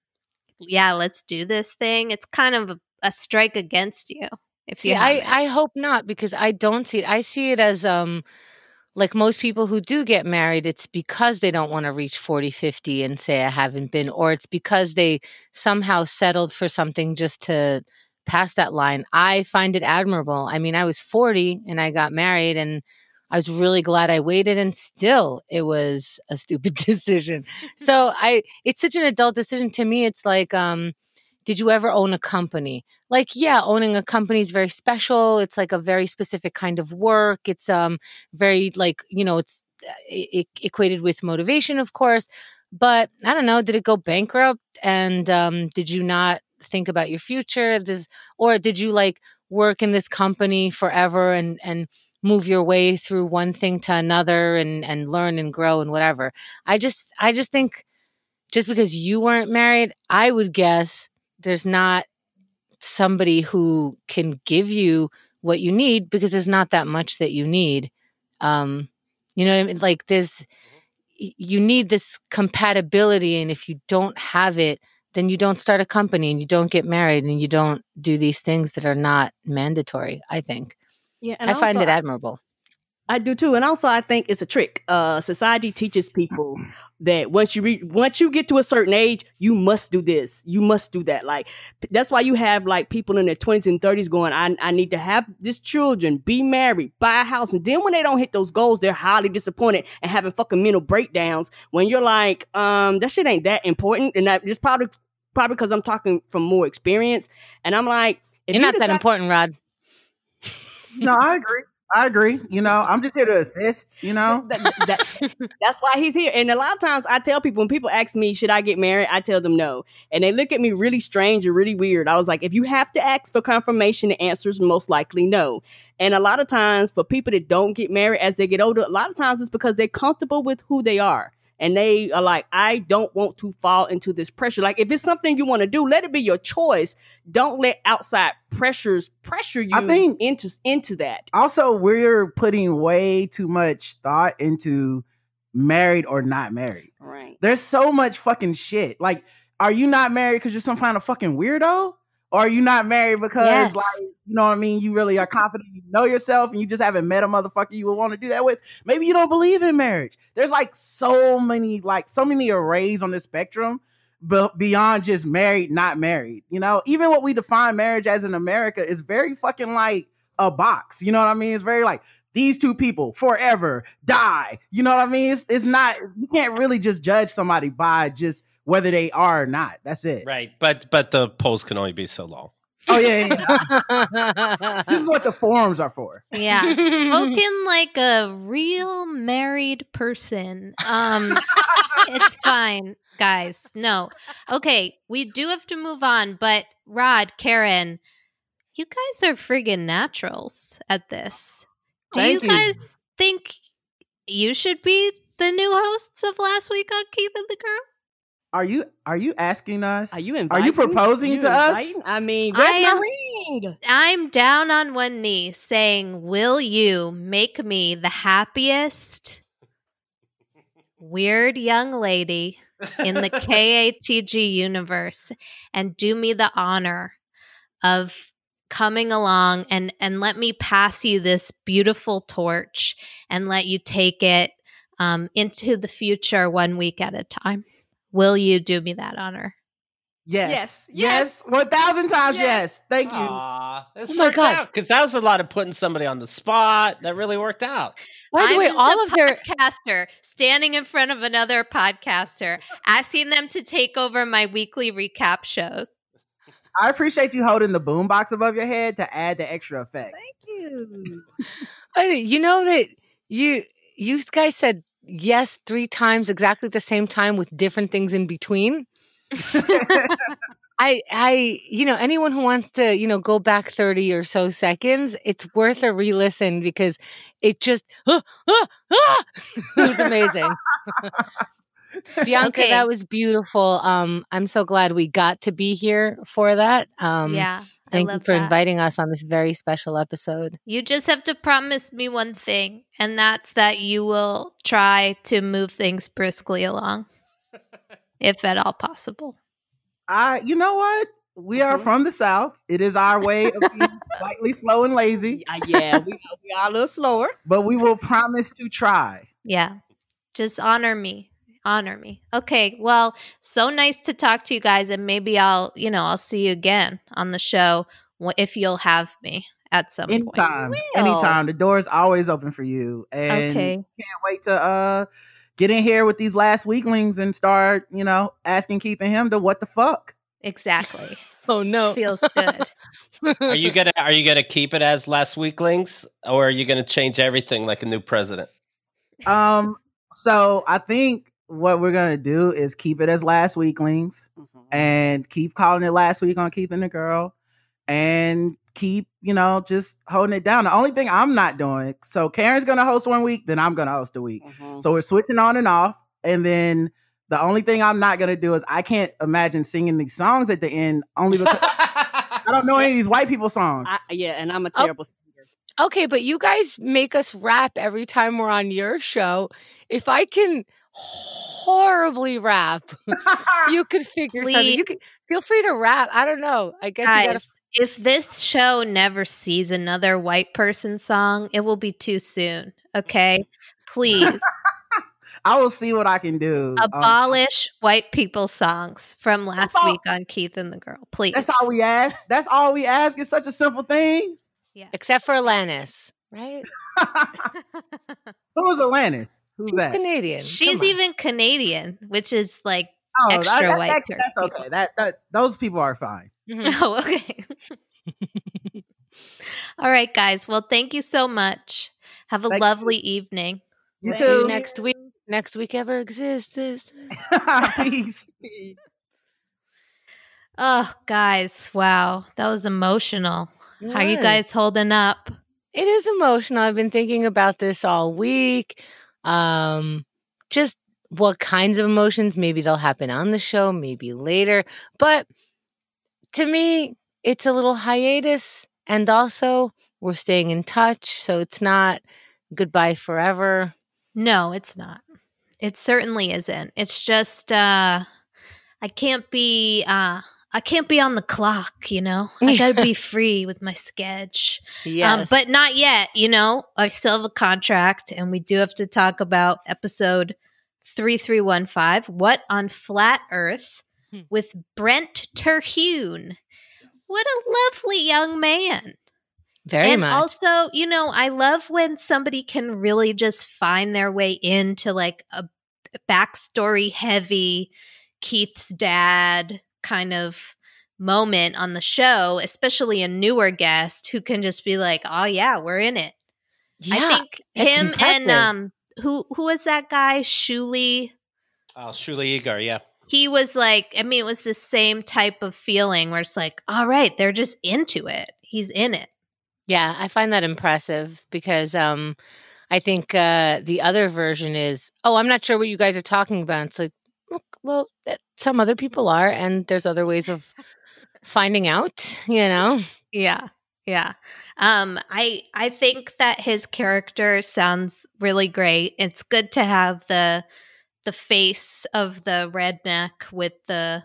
yeah, let's do this thing. It's kind of a, a strike against you if See, you I, haven't. I hope not, because I don't see it. I see it as um like most people who do get married, it's because they don't want to reach forty, fifty and say I haven't been, or it's because they somehow settled for something just to pass that line. I find it admirable. I mean, I was forty and I got married, and I was really glad I waited, and still it was a stupid decision. So I it's such an adult decision. To me, it's like, um, did you ever own a company? Like, yeah, owning a company is very special. It's like a very specific kind of work. It's um very like, you know, it's e- e- equated with motivation, of course. But I don't know, did it go bankrupt? And um, did you not think about your future? This, or did you like work in this company forever and and move your way through one thing to another and and learn and grow and whatever? I just I just think just because you weren't married, I would guess there's not somebody who can give you what you need, because there's not that much that you need. Um, you know what I mean? Like there's, y- you need this compatibility. And if you don't have it, then you don't start a company and you don't get married and you don't do these things that are not mandatory, I think. Yeah, and I find also, it admirable. I do too, and also I think it's a trick. Uh, society teaches people that once you re- once you get to a certain age, you must do this, you must do that. Like that's why you have like people in their twenties and thirties going, "I I need to have this children, be married, buy a house," and then when they don't hit those goals, they're highly disappointed and having fucking mental breakdowns. When you're like, um, that shit ain't that important, and that it's probably probably because I'm talking from more experience, and I'm like, if You're you not that decide- important, Rod. No, I agree. I agree. You know, I'm just here to assist, you know? That- that- that's why he's here. And a lot of times I tell people, when people ask me, should I get married? I tell them no. And they look at me really strange or really weird. I was like, if you have to ask for confirmation, the answer is most likely no. And a lot of times for people that don't get married as they get older, a lot of times it's because they're comfortable with who they are. And they are like, I don't want to fall into this pressure. Like, if it's something you want to do, let it be your choice. Don't let outside pressures pressure you I think- into, into that. Also, we're putting way too much thought into married or not married. Right. There's so much fucking shit. Like, are you not married because you're some kind of fucking weirdo? Or are you not married because, Yes. like, you know what I mean? You really are confident, you know yourself, and you just haven't met a motherfucker you would want to do that with. Maybe you don't believe in marriage. There's like so many, like, so many arrays on the spectrum, but beyond just married, not married. You know, even what we define marriage as in America is very fucking like a box. You know what I mean? It's very like these two people forever die. You know what I mean? It's it's not. You can't really just judge somebody by just whether they are or not. That's it. Right, but but the polls can only be so long. Oh yeah, yeah, yeah. This is what the forums are for. Yeah, spoken like a real married person. Um, it's fine, guys. No, okay, we do have to move on. But Rod, Karen, you guys are friggin' naturals at this. Do Thank you you. guys think you should be the new hosts of Last Week on Keith and the Girl? Are you are you asking us? Are you Are inviting? you proposing You to inviting? us? I mean, where's I my am- ring? I'm down on one knee saying, will you make me the happiest weird young lady in the K A T G universe and do me the honor of coming along and, and let me pass you this beautiful torch and let you take it um, into the future one week at a time? Will you do me that honor? Yes. Yes. Yes. One thousand times Yes. yes. Thank you. Aw, this Oh my worked God. out because that was a lot of putting somebody on the spot. That really worked out. By the I'm way, just all a of their podcaster standing in front of another podcaster, asking them to take over my weekly recap shows. I appreciate you holding the boombox above your head to add the extra effect. Thank you. I- you know that you you guys said yes three times exactly at the same time with different things in between. I I you know anyone who wants to you know go back thirty or so seconds, it's worth a re-listen because it just ah, ah, ah! It was amazing. Bianca, Okay. that was beautiful. Um, I'm so glad we got to be here for that. Um, yeah, I thank you love for that. inviting us on this very special episode. You just have to promise me one thing, and that's that you will try to move things briskly along, if at all possible. I you know what? We are Mhm. from the South. It is our way of being slightly slow and lazy, Yeah, yeah, we, we are a little slower. but we will promise to try. Yeah, just honor me. Honor me. Okay, well, so nice to talk to you guys, and maybe I'll, you know, I'll see you again on the show wh- if you'll have me at some point. Anytime. will. Anytime. The door is always open for you. And Okay. can't wait to uh get in here with these last weaklings and start, you know, asking Keith and him to what the fuck. Exactly. Oh no, Feels good. Are you gonna Are you gonna keep it as Last Weeklings, or are you gonna change everything like a new president? Um, so I think what we're gonna do is keep it as last weaklings Mhm. and keep calling it last week on Keeping the Girl and keep, you know, just holding it down. The only thing I'm not doing, so Karen's gonna host one week, then I'm gonna host a week. Mhm. So we're switching on and off. And then the only thing I'm not gonna do is I can't imagine singing these songs at the end only because I don't know any of these white people songs. I, yeah, and I'm a terrible singer. okay, but you guys make us rap every time we're on your show. If I can horribly rap, you could figure something. Please. You could feel free to rap. I don't know. I guess you Guys, gotta. if this show never sees another white person song, it will be too soon. Okay? Please I will see what I can do. Um, abolish white people songs from last all- week on Keith and the Girl. Please. that's all we ask. That's all we ask. It's such a simple thing. Except for Alanis, right? Who is Alanis? Who's She's that? Canadian. She's Come on. even Canadian, which is like, Oh, that- extra that- white that- church That's okay. That that those people are fine. Mhm. oh, okay. All right, guys. Well, thank you so much. Have a Thank lovely evening. You Thank See you too. next week. Next week ever exists. Peace. Oh, guys. Wow. That was emotional. How you Yes. guys holding up? It is emotional. I've been thinking about this all week. Um, just what kinds of emotions. Maybe they'll happen on the show, maybe later. But to me, it's a little hiatus. And also, we're staying in touch. So it's not goodbye forever. No, it's not. It certainly isn't. It's just uh I can't be uh I can't be on the clock, you know. I got to be free with my sketch. Yes. Um, but not yet, you know. I still have a contract and we do have to talk about episode three three one five, What on Flat Earth Hmm. with Brent Terhune. What a lovely young man. very and much. also, you know, I love when somebody can really just find their way into like a backstory heavy Keith's dad kind of moment on the show, especially a newer guest who can just be like, "Oh yeah, we're in it." Yeah, I think it's him impressive. and um who who was that guy? Shuli. Oh, Shuli Egar, yeah. He was like, I mean, it was the same type of feeling where it's like, all right, they're just into it. He's in it. Yeah, I find that impressive because um, I think uh, the other version is, oh, I'm not sure what you guys are talking about. It's like, look, well, that, some other people are, and there's other ways of finding out, you know? Yeah. Yeah. Um, I I think that his character sounds really great. It's good to have the the face of the redneck with the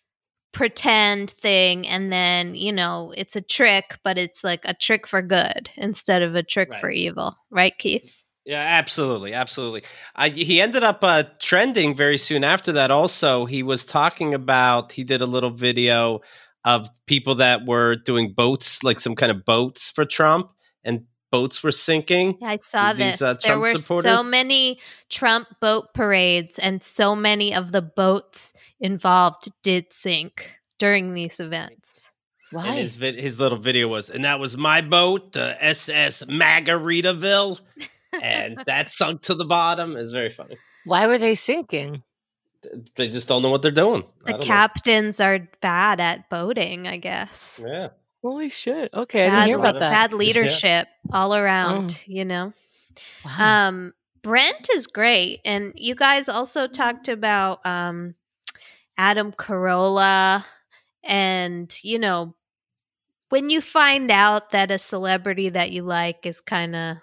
pretend thing, and then, you know, it's a trick, but it's like a trick for good instead of a trick Right. for evil. Right, Keith? Yeah, absolutely, absolutely. I, he ended up uh, trending very soon after that. Also, he was talking about, he did a little video of people that were doing boats, like some kind of boats for Trump, and boats were sinking. I saw These, this. uh, There Trump were supporters? so many Trump boat parades, and so many of the boats involved did sink during these events. Why? And his vid- his little video was, and that was my boat, the S S Margaritaville, and that sunk to the bottom. It's very funny. Why were they sinking? They just don't know what they're doing. I The don't know. captains are bad at boating, I guess. Yeah. Holy shit. Okay, I Bad, didn't hear le- about that. bad leadership all around, you know? Wow. Um, Brent is great. And you guys also talked about um, Adam Carolla. And, you know, when you find out that a celebrity that you like is kind of,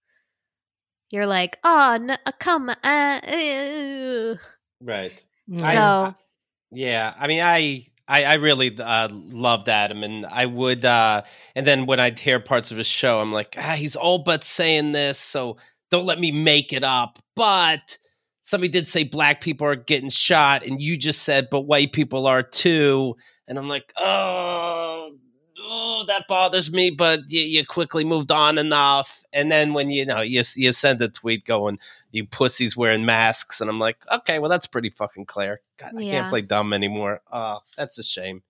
you're like, oh, no, come on. Uh, Right. so, I- Yeah, I mean, I I, I really uh, loved Adam, and I would, uh, and then when I'd hear parts of his show, I'm like, ah, he's all but saying this, so don't let me make it up. But somebody did say black people are getting shot, and you just said, but white people are too, and I'm like, oh, oh that bothers me, but you, you quickly moved on enough. And then when you know you you send a tweet going, you pussies wearing masks, and I'm like, okay, well that's pretty fucking clear. God, I Yeah. can't play dumb anymore. Oh, that's a shame.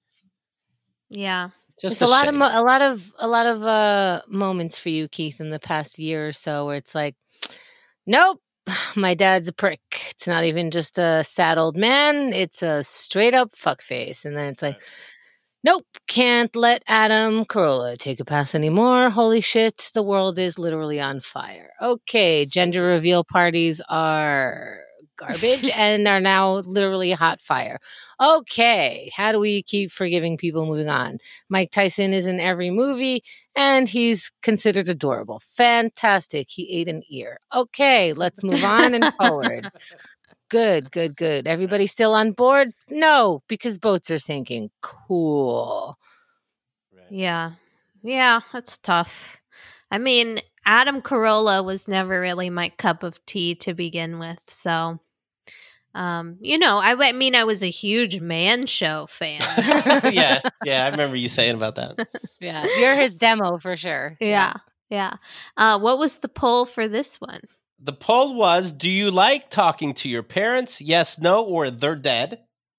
yeah. Just It's a, lot shame. of mo- a lot of a lot of uh moments for you, Keith, in the past year or so where it's like, nope, my dad's a prick. It's not even just a sad old man, it's a straight up fuckface. And then it's like, nope, can't let Adam Carolla take a pass anymore. Holy shit, the world is literally on fire. Okay, gender reveal parties are garbage and are now literally hot fire. Okay, how do we keep forgiving people moving on? Mike Tyson is in every movie and he's considered adorable. Fantastic. He ate an ear. Okay, let's move on and forward. Good, good, good. Everybody still on board? No, because boats are sinking. Cool. Right. Yeah. Yeah, that's tough. I mean, Adam Carolla was never really my cup of tea to begin with. So, um, you know, I, I mean, I was a huge Man Show fan. yeah, yeah, I remember you saying about that. Yeah, you're his demo for sure. Yeah. Yeah. Uh, what was the poll for this one? The poll was, do you like talking to your parents? Yes, no, or they're dead.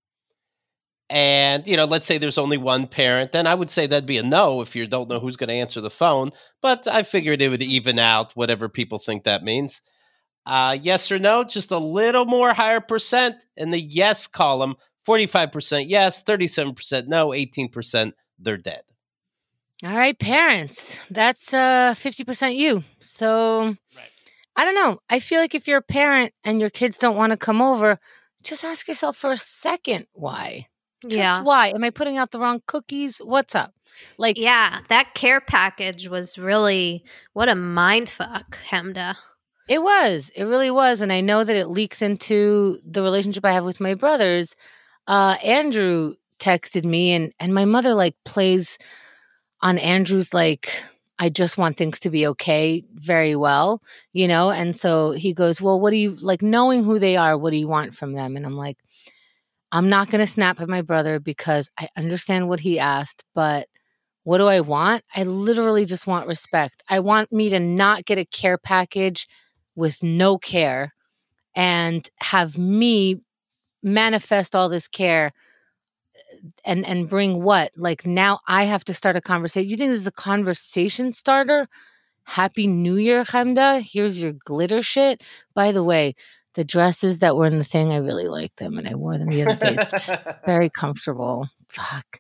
And, you know, let's say there's only one parent, then I would say that'd be a no if you don't know who's going to answer the phone. But I figured it would even out whatever people think that means. Uh, yes or no, just a little more higher percent in the yes column. forty-five percent yes, thirty-seven percent no, eighteen percent they're dead. All right, parents. That's uh fifty percent you. So Right. I don't know. I feel like if you're a parent and your kids don't want to come over, just ask yourself for a second why. Just yeah. why? Am I putting out the wrong cookies? What's up? Like, Yeah. That care package was really, what a mind fuck, Hemda. it was. It really was. And I know that it leaks into the relationship I have with my brothers. Uh, Andrew texted me and, and my mother like plays on Andrew's like, I just want things to be okay very well, you know? And so he goes, well, what do you like knowing who they are? What do you want from them? And I'm like, I'm not going to snap at my brother because I understand what he asked, but what do I want? I literally just want respect. I want me to not get a care package with no care and have me manifest all this care and and bring what? Like now I have to start a conversation. You think this is a conversation starter? Happy New Year, Chemda. Here's your glitter shit. By the way, the dresses that were in the thing, I really like them, and I wore them the other day. It's very comfortable. Fuck.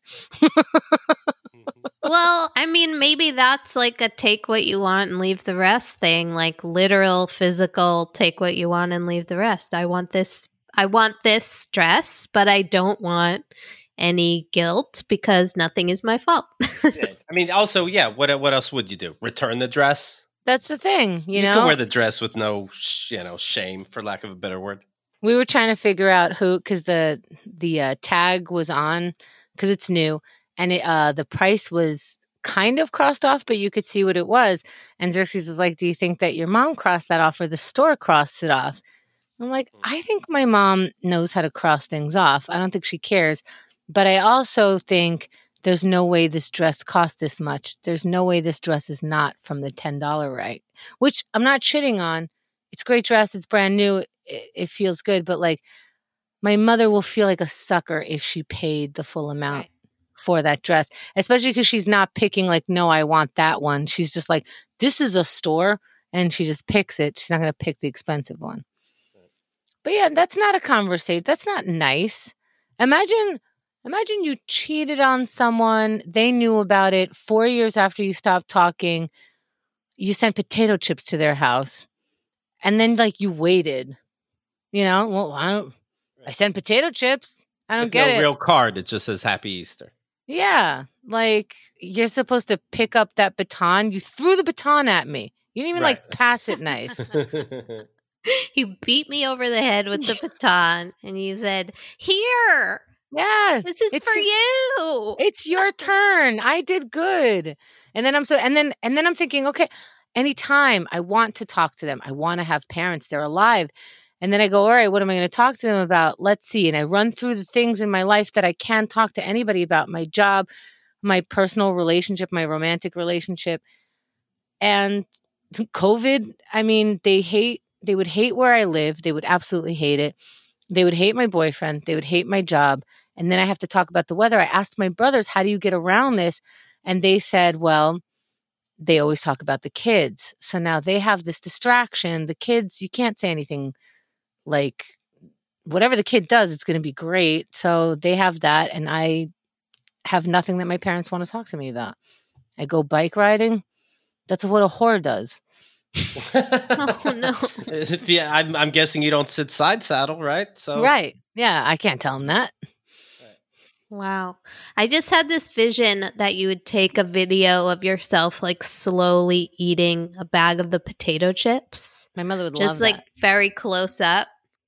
Well, I mean, maybe that's like a take what you want and leave the rest thing, like literal, physical, take what you want and leave the rest. I want this, I want this dress, but I don't want any guilt because nothing is my fault. Yeah. I mean, also, yeah. What what else would you do? Return the dress? That's the thing, you, You know. can wear the dress with no, sh- you know, shame, for lack of a better word. We were trying to figure out who, because the the uh, tag was on, because it's new, and it, uh, the price was kind of crossed off, but you could see what it was. And Xerxes is like, "Do you think that your mom crossed that off, or the store crossed it off?" I'm like, "I think my mom knows how to cross things off. I don't think she cares, but I also think there's no way this dress cost this much. There's no way this dress is not from the ten dollars right." Which I'm not shitting on. It's a great dress. It's brand new. It, it feels good. But like, my mother will feel like a sucker if she paid the full amount Right. for that dress, especially because she's not picking like, no, I want that one. She's just like, this is a store, and she just picks it. She's not going to pick the expensive one. But yeah, that's not a conversation. That's not nice. Imagine, imagine you cheated on someone. They knew about it. Four years after you stopped talking, you sent potato chips to their house, and then like you waited. You know, well, I don't. I sent potato chips. I don't With get no it. real card. It just says Happy Easter. Yeah, like you're supposed to pick up that baton. You threw the baton at me. You didn't even like Right. pass it nice. You beat me over the head with the baton and you said, "Here, Yeah, this is it's for you." it's your turn. I did good. And then I'm so and then and then I'm thinking, okay, anytime I want to talk to them, I want to have parents, they're alive. And then I go, all right, what am I going to talk to them about? Let's see. And I run through the things in my life that I can talk to anybody about: my job, my personal relationship, my romantic relationship. And COVID, I mean, they hate they would hate where I live. They would absolutely hate it. They would hate my boyfriend. They would hate my job. And then I have to talk about the weather. I asked my brothers, how do you get around this? And they said, well, they always talk about the kids. So now they have this distraction. The kids, you can't say anything like, whatever the kid does, it's going to be great. So they have that. And I have nothing that my parents want to talk to me about. I go bike riding. That's what a whore does. Oh, no. Yeah, I'm, I'm guessing you don't sit side saddle, right? So Right. Yeah, I can't tell them that. Wow. I just had this vision that you would take a video of yourself like slowly eating a bag of the potato chips, My mother would just love like that. very close up,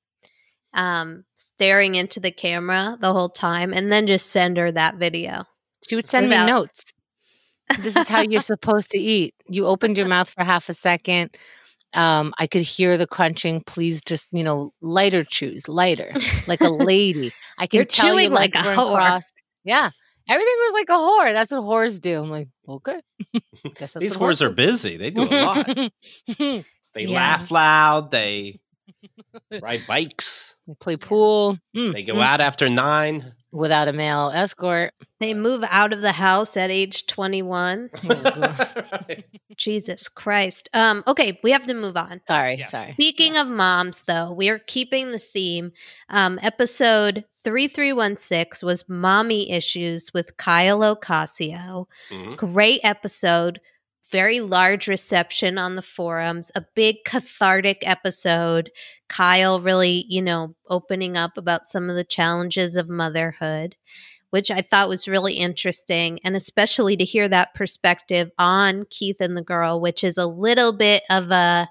um, staring into the camera the whole time, and then just send her that video. She would send without- me notes. This is how you're supposed to eat. You opened your mouth for half a second. Um, I could hear the crunching. Please just, you know, lighter chews, lighter, like a lady. I can You're tell chewing your like legs a weren't whore. crossed. Yeah. Everything was like a whore. That's what whores do. I'm like, okay. Guess that's these what whores are busy. They do a lot. do. They Yeah. laugh loud. They ride bikes. They play pool. Mm, They go mm. out after nine. Without a male escort. They move out of the house at age twenty-one. Right. Jesus Christ. Um, okay, we have to move on. Sorry. Yes. Sorry. Speaking of moms, though, we are keeping the theme. Um, episode three three one six was Mommy Issues with Kyle Ocasio. Mhm. Great episode. Very large reception on the forums. A big cathartic episode. Kyle really, you know, opening up about some of the challenges of motherhood, which I thought was really interesting. And especially to hear that perspective on Keith and the Girl, which is a little bit of a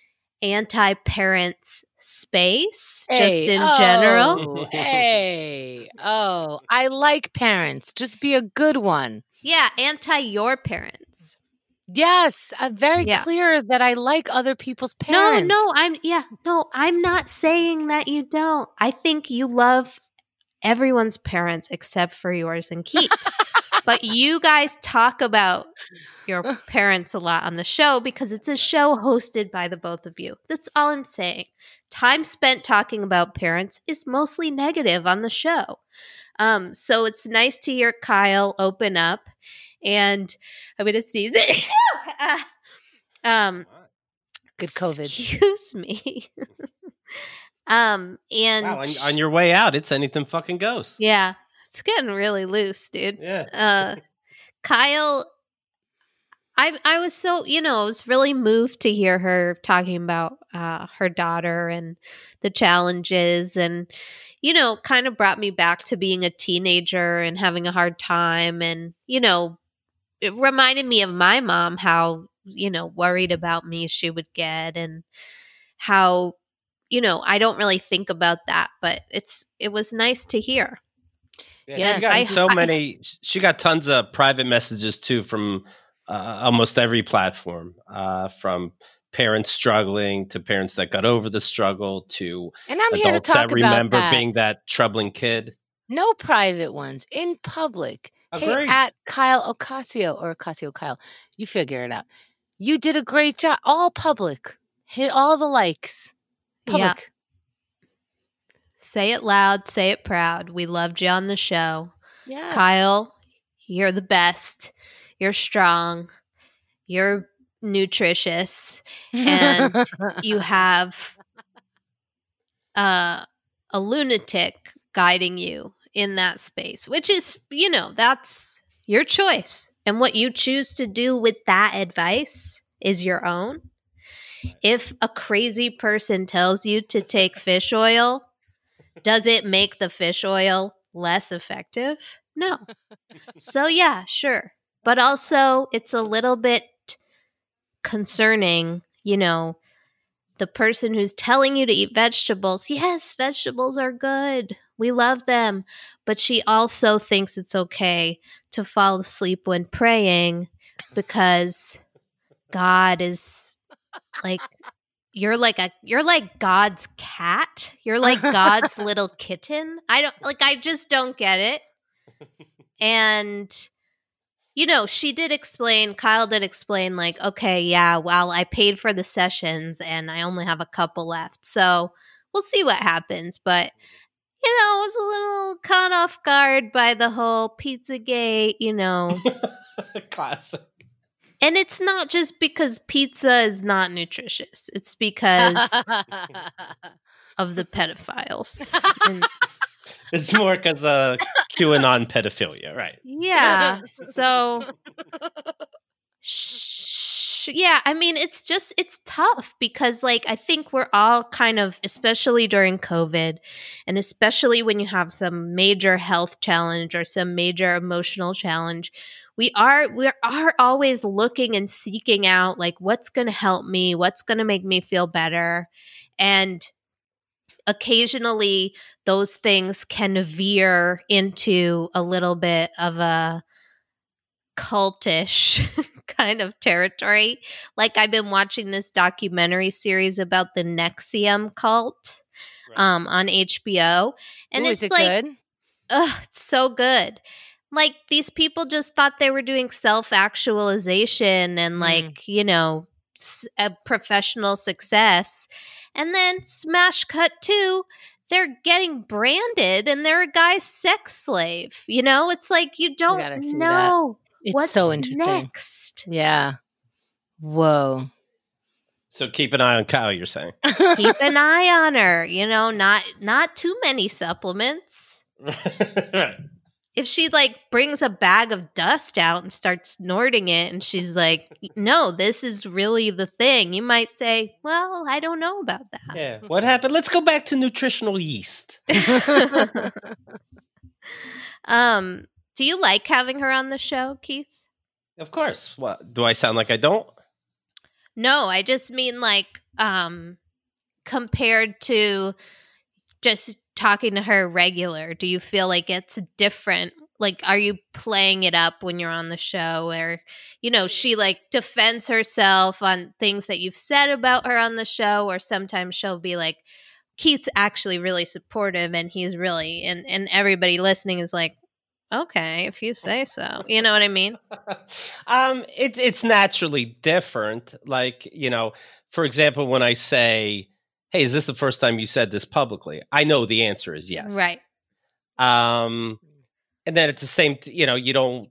anti-parents space, just Hey, in general. oh, hey. Oh, I like parents. Just be a good one. Yeah, anti your parents. Yes, I'm very Yeah. clear that I like other people's parents. No, no, I'm yeah, no, I'm not saying that you don't. I think you love everyone's parents except for yours and Keith's. But you guys talk about your parents a lot on the show because it's a show hosted by the both of you. That's all I'm saying. Time spent talking about parents is mostly negative on the show. Um, so it's nice to hear Kyle open up, and I'm gonna sneeze. uh, um, Good COVID. Excuse me. um, and Wow, on, on your way out, it's anything fucking goes. yeah, it's getting really loose, dude. Yeah. Uh, Kyle, I I was so, you know, I was really moved to hear her talking about uh, her daughter and the challenges, and, you know, kind of brought me back to being a teenager and having a hard time. And, you know, it reminded me of my mom, how, you know, worried about me she would get, and how, you know, I don't really think about that, but it's it was nice to hear. Yeah, Yes, she got I- so I- many. She got tons of private messages too from uh, almost every platform, uh, from parents struggling to parents that got over the struggle to And I'm here to adults talk that remember about that. being that troubling kid. No private ones in public. Agreed. Hey, at Kyle Ocasio or Ocasio Kyle, you figure it out. You did a great job. All public. Hit all the likes. Public. Yeah. Say it loud, say it proud. We loved you on the show. Yes. Kyle, you're the best. You're strong. You're nutritious. And you have uh, a lunatic guiding you in that space, which is, you know, that's your choice. And what you choose to do with that advice is your own. If a crazy person tells you to take fish oil, does it make the fish oil less effective? No. So yeah, sure. But also it's a little bit concerning, you know, the person who's telling you to eat vegetables. Yes, vegetables are good. We love them. But she also thinks it's okay to fall asleep when praying because God is like, you're like a you're like God's cat. You're like God's little kitten. I don't like I just don't get it. And you know, she did explain, Kyle did explain, like, okay, yeah, well, I paid for the sessions and I only have a couple left. So we'll see what happens. But, you know, I was a little caught off guard by the whole Pizzagate, you know. Classic. And it's not just because pizza is not nutritious. It's because of the pedophiles. And It's more because of QAnon pedophilia, right? yeah. So, sh- yeah, I mean, it's just, it's tough because, like, I think we're all kind of, especially during COVID, and especially when you have some major health challenge or some major emotional challenge, we are, we are always looking and seeking out, like, what's going to help me? What's going to make me feel better? And occasionally those things can veer into a little bit of a cultish kind of territory. Like I've been watching this documentary series about the N X I V M cult um, on H B O. And Ooh, it's is it like, good? ugh, it's so good. Like these people just thought they were doing self-actualization and like, Mm. you know, s- a professional success. And then smash cut two, they're getting branded and they're a guy's sex slave. You know, it's like you don't gotta see that. know It's what's so interesting. next. Yeah. Whoa. So keep an eye on Kyle, you're saying. Keep an eye on her, you know, not not too many supplements. Right. If she like brings a bag of dust out and starts snorting it and she's like, no, this is really the thing, you might say, well, I don't know about that. Yeah. What happened? Let's go back to nutritional yeast. um, do you like having her on the show, Keith? Of course. What? Do I sound like I don't? No, I just mean like um compared to just talking to her regular, do you feel like it's different? Like, are you playing it up when you're on the show, or, you know, she like defends herself on things that you've said about her on the show, or sometimes she'll be like, Keith's actually really supportive and he's really, and, and everybody listening is like, okay, if you say so. You know what I mean? um, it, it's naturally different. Like, you know, for example, when I say, hey, is this the first time you said this publicly? I know the answer is yes. Right. Um, and then at the same, t- you know, you don't.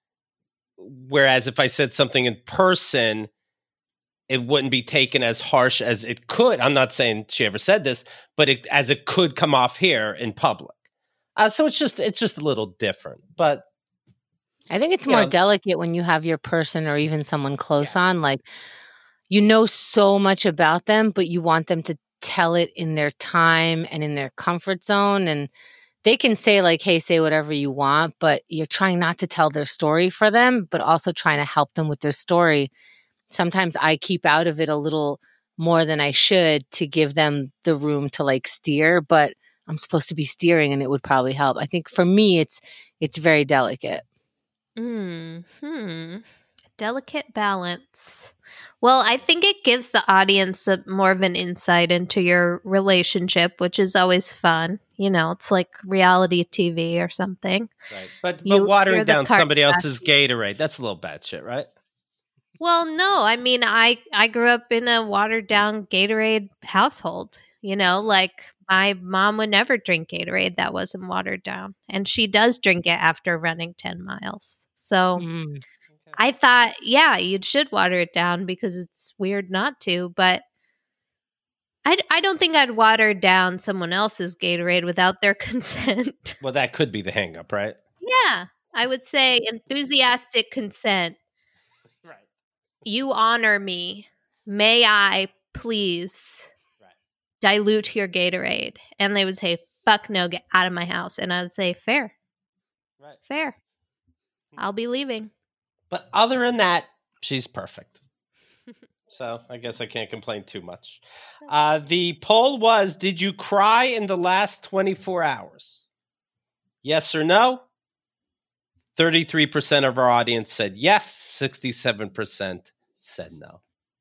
Whereas if I said something in person, it wouldn't be taken as harsh as it could. I'm not saying she ever said this, but it, as it could come off here in public. Uh, so it's just it's just a little different. But I think it's you more know, delicate when you have your person or even someone close on. Like, you know so much about them, but you want them to tell it in their time and in their comfort zone. And they can say like, hey, say whatever you want, but you're trying not to tell their story for them, but also trying to help them with their story. Sometimes I keep out of it a little more than I should to give them the room to like steer, but I'm supposed to be steering and it would probably help. I think for me, it's it's very delicate. Hmm. Delicate balance. Well, I think it gives the audience a, more of an insight into your relationship, which is always fun. You know, it's like reality T V or something. right. But but You- watering you're the down somebody Kardashians. else's Gatorade, that's a little bad shit, right? Well, no, I mean, I I grew up in a watered down Gatorade household. You know, like my mom would never drink Gatorade that wasn't watered down, and she does drink it after running ten miles. So Mm. I thought, yeah, you should water it down because it's weird not to, but I, I don't think I'd water down someone else's Gatorade without their consent. Well, that could be the hang up, right? Yeah, I would say enthusiastic consent. Right. You honor me. May I please Right. dilute your Gatorade? And they would say, fuck no, get out of my house. And I would say, fair, Right. fair. I'll be leaving. But other than that, she's perfect. So I guess I can't complain too much. Uh, the poll was, did you cry in the last twenty-four hours? Yes or no? thirty-three percent of our audience said yes. sixty-seven percent said no.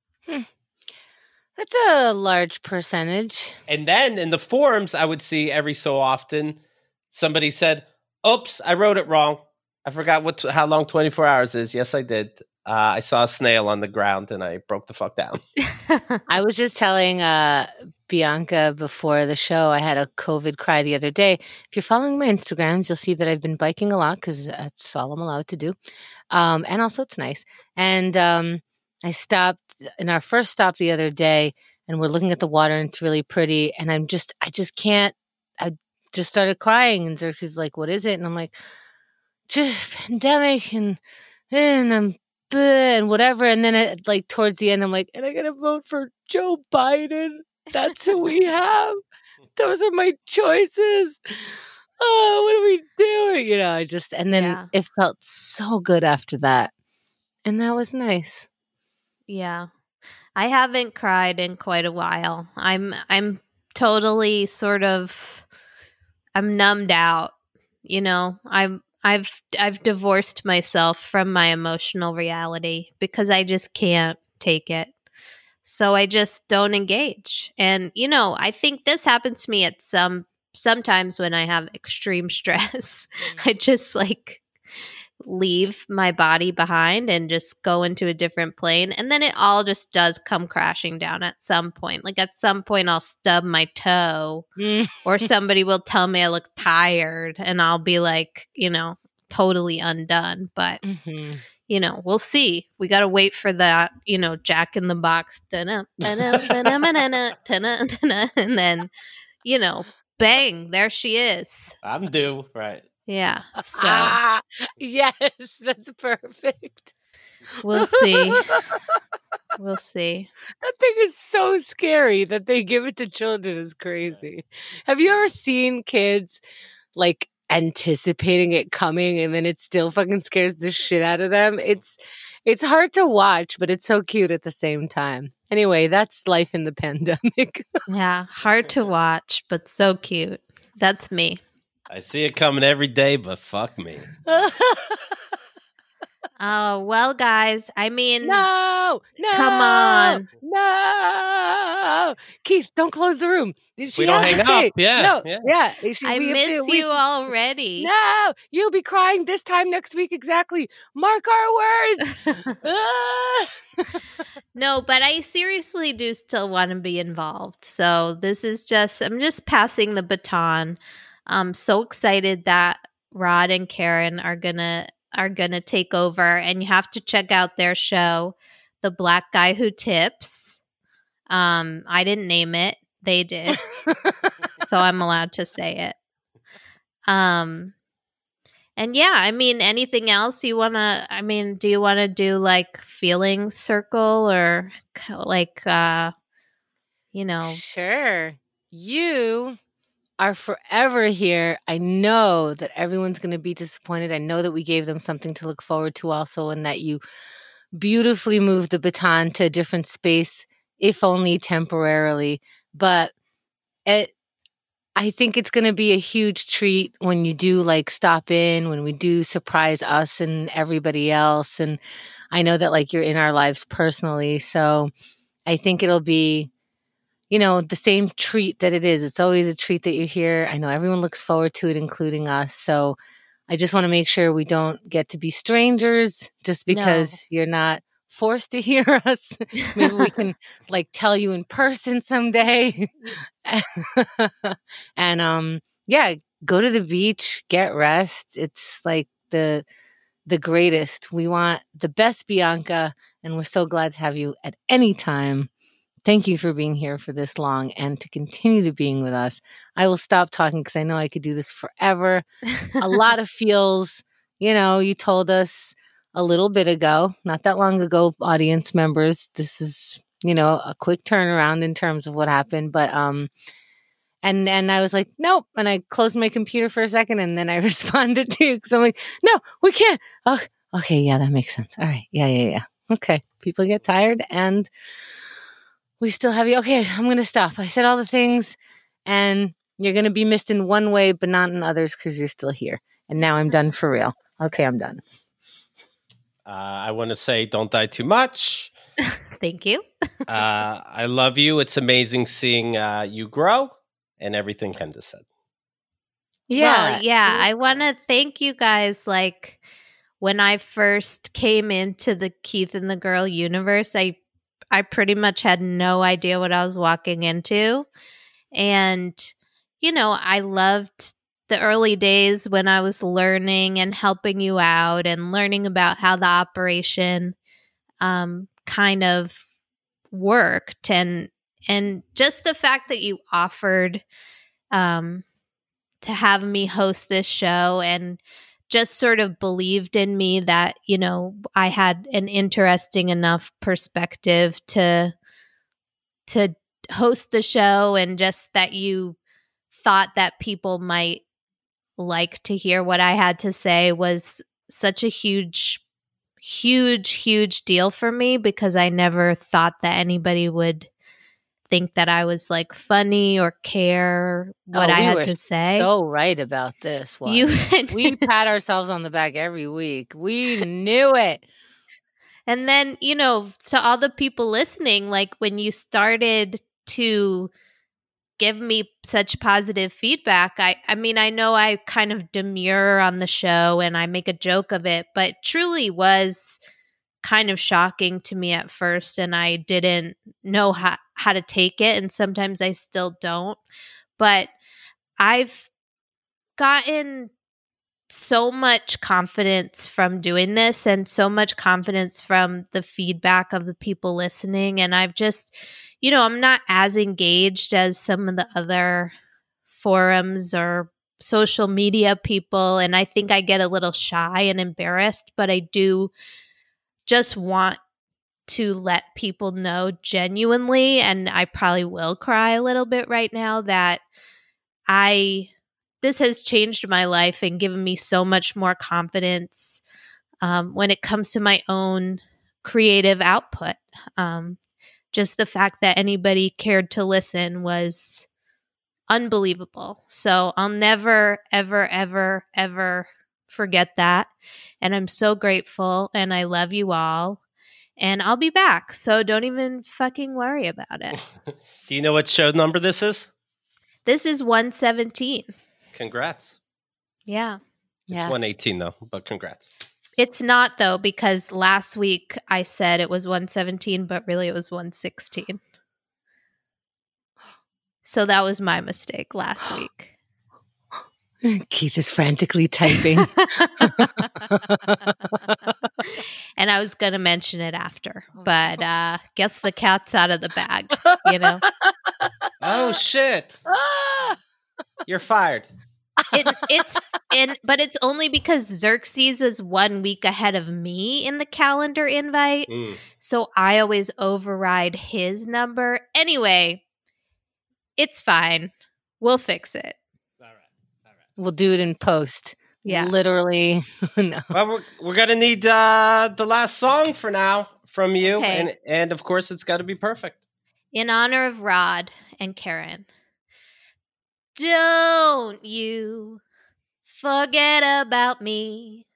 That's a large percentage. And then in the forums, I would see every so often somebody said, oops, I wrote it wrong. I forgot what how long twenty-four hours is. Yes, I did. Uh, I saw a snail on the ground and I broke the fuck down. I was just telling uh, Bianca before the show, I had a COVID cry the other day. If you're following my Instagrams, you'll see that I've been biking a lot because that's all I'm allowed to do. Um, and also it's nice. And um, I stopped in our first stop the other day and we're looking at the water and it's really pretty. And I'm just, I just can't, I just started crying. And Xerxes like, what is it? And I'm like, just pandemic and, and I'm and whatever. And then it, like towards the end, I'm like, and I gotta vote for Joe Biden. That's who we have. Those are my choices. Oh, what are we doing? You know, I just, and then Yeah. it felt so good after that. And that was nice. Yeah. I haven't cried in quite a while. I'm I'm totally sort of I'm numbed out, you know. I'm I've I've divorced myself from my emotional reality because I just can't take it. So I just don't engage. And you know, I think this happens to me at some sometimes when I have extreme stress. I just like leave my body behind and just go into a different plane, and then it all just does come crashing down at some point. Like at some point I'll stub my toe Mm. or somebody will tell me I look tired and I'll be like, you know, totally undone. But Mhm. you know, we'll see. We got to wait for that, you know, Jack in the Box, da-na, da-na, da-na, da-na, da-na, da-na, and then, you know, bang, there she is. I'm due. Right. Yeah. So Ah, yes, that's perfect. we'll see. We'll see. That thing is so scary that they give it to children is crazy. Have you ever seen kids like anticipating it coming and then it still fucking scares the shit out of them? It's it's hard to watch, but it's so cute at the same time. Anyway, that's life in the pandemic. Yeah. Hard to watch, but so cute. That's me. I see it coming every day, but fuck me. Oh, well, guys, I mean, No, no, Come on. no, Keith, don't close the room. She We don't has to hang stay. up. Yeah, no, yeah. yeah. She- I we have miss to- we- you already. No, you'll be crying this time next week exactly. Mark our words. Ah. No, but I seriously do still want to be involved. So this is just, I'm just passing the baton. I'm so excited that Rod and Karen are gonna are gonna take over, and you have to check out their show, The Black Guy Who Tips. Um, I didn't name it; they did, so I'm allowed to say it. Um, and yeah, I mean, anything else you wanna? I mean, do you want to do like feelings circle or k- like uh, you know? Sure. You are forever here. I know that everyone's going to be disappointed. I know that we gave them something to look forward to also, and that you beautifully moved the baton to a different space, if only temporarily. But it, I think it's going to be a huge treat when you do like stop in, when we do surprise us and everybody else. And I know that like you're in our lives personally. So I think it'll be, you know, the same treat that it is. It's always a treat that you're here. I know everyone looks forward to it, including us. So I just want to make sure we don't get to be strangers just because you're not forced to hear us. Maybe we can like tell you in person someday. And um yeah, go to the beach, get rest. It's like the the greatest. We want the best, Bianca, and we're so glad to have you at any time. Thank you for being here for this long and to continue to being with us. I will stop talking because I know I could do this forever. A lot of feels, you know, you told us a little bit ago, not that long ago, audience members. This is, you know, a quick turnaround in terms of what happened. But, um, and, and I was like, nope. And I closed my computer for a second and then I responded to you because I'm like, no, we can't. Oh, okay. Yeah, that makes sense. All right. Yeah, yeah, yeah. Okay. People get tired and we still have you. Okay, I'm going to stop. I said all the things, and you're going to be missed in one way, but not in others because you're still here. And now I'm done for real. Okay, I'm done. Uh, I want to say don't die too much. Thank you. uh, I love you. It's amazing seeing uh, you grow and everything Kendra said. Yeah. Well, yeah. I want to thank you guys. Like, when I first came into the Keith and the Girl universe, I I pretty much had no idea what I was walking into. And, you know, I loved the early days when I was learning and helping you out and learning about how the operation um, kind of worked. And, and just the fact that you offered um, to have me host this show and just sort of believed in me that, you know, I had an interesting enough perspective to to host the show, and just that you thought that people might like to hear what I had to say was such a huge, huge, huge deal for me, because I never thought that anybody would think that I was like funny or care what oh, I we had were to say. So right about this one. You we pat ourselves on the back every week. We knew it. And then, you know, to all the people listening, like when you started to give me such positive feedback, I, I mean, I know I kind of demur on the show and I make a joke of it, but it truly was kind of shocking to me at first, and I didn't know how, how to take it, and sometimes I still don't. But I've gotten so much confidence from doing this, and so much confidence from the feedback of the people listening. And I've just, you know, I'm not as engaged as some of the other forums or social media people. And I think I get a little shy and embarrassed, but I do just want to let people know genuinely, and I probably will cry a little bit right now, that I this has changed my life and given me so much more confidence um, when it comes to my own creative output. Um, just the fact that anybody cared to listen was unbelievable. So I'll never, ever, ever, ever forget that. And I'm so grateful, and I love you all. And I'll be back, so don't even fucking worry about it. Do you know what show number this is? This is one seventeen. Congrats. Yeah. It's yeah. one eighteen though, but congrats. It's not though, because last week I said it was one seventeen, but really it was one sixteen. So that was my mistake last week. Keith is frantically typing. And I was going to mention it after, but uh, guess the cat's out of the bag, you know? Oh, shit. You're fired. It, it's in, but it's only because Xerxes was one week ahead of me in the calendar invite. Mm. So I always override his number. Anyway, it's fine. We'll fix it. All right. All right. We'll do it in post. Yeah. Literally. No. Well, we're, we're going to need uh, the last song for now from you. Okay. And, and of course, it's got to be perfect. In honor of Rod and Karen. Don't you forget about me.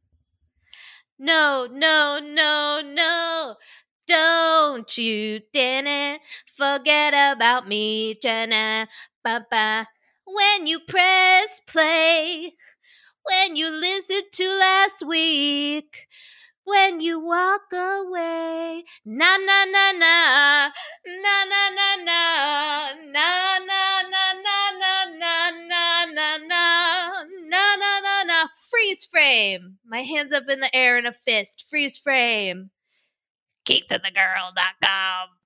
No, no, no, no. Don't you dare forget about me, Jenna. Ba-ba. When you press play, when you listen to last week, when you walk away, na na na na, na na na na, na na na na na na na na na na na na. Freeze frame. My hands up in the air in a fist. Freeze frame. Keith and the girl dot com.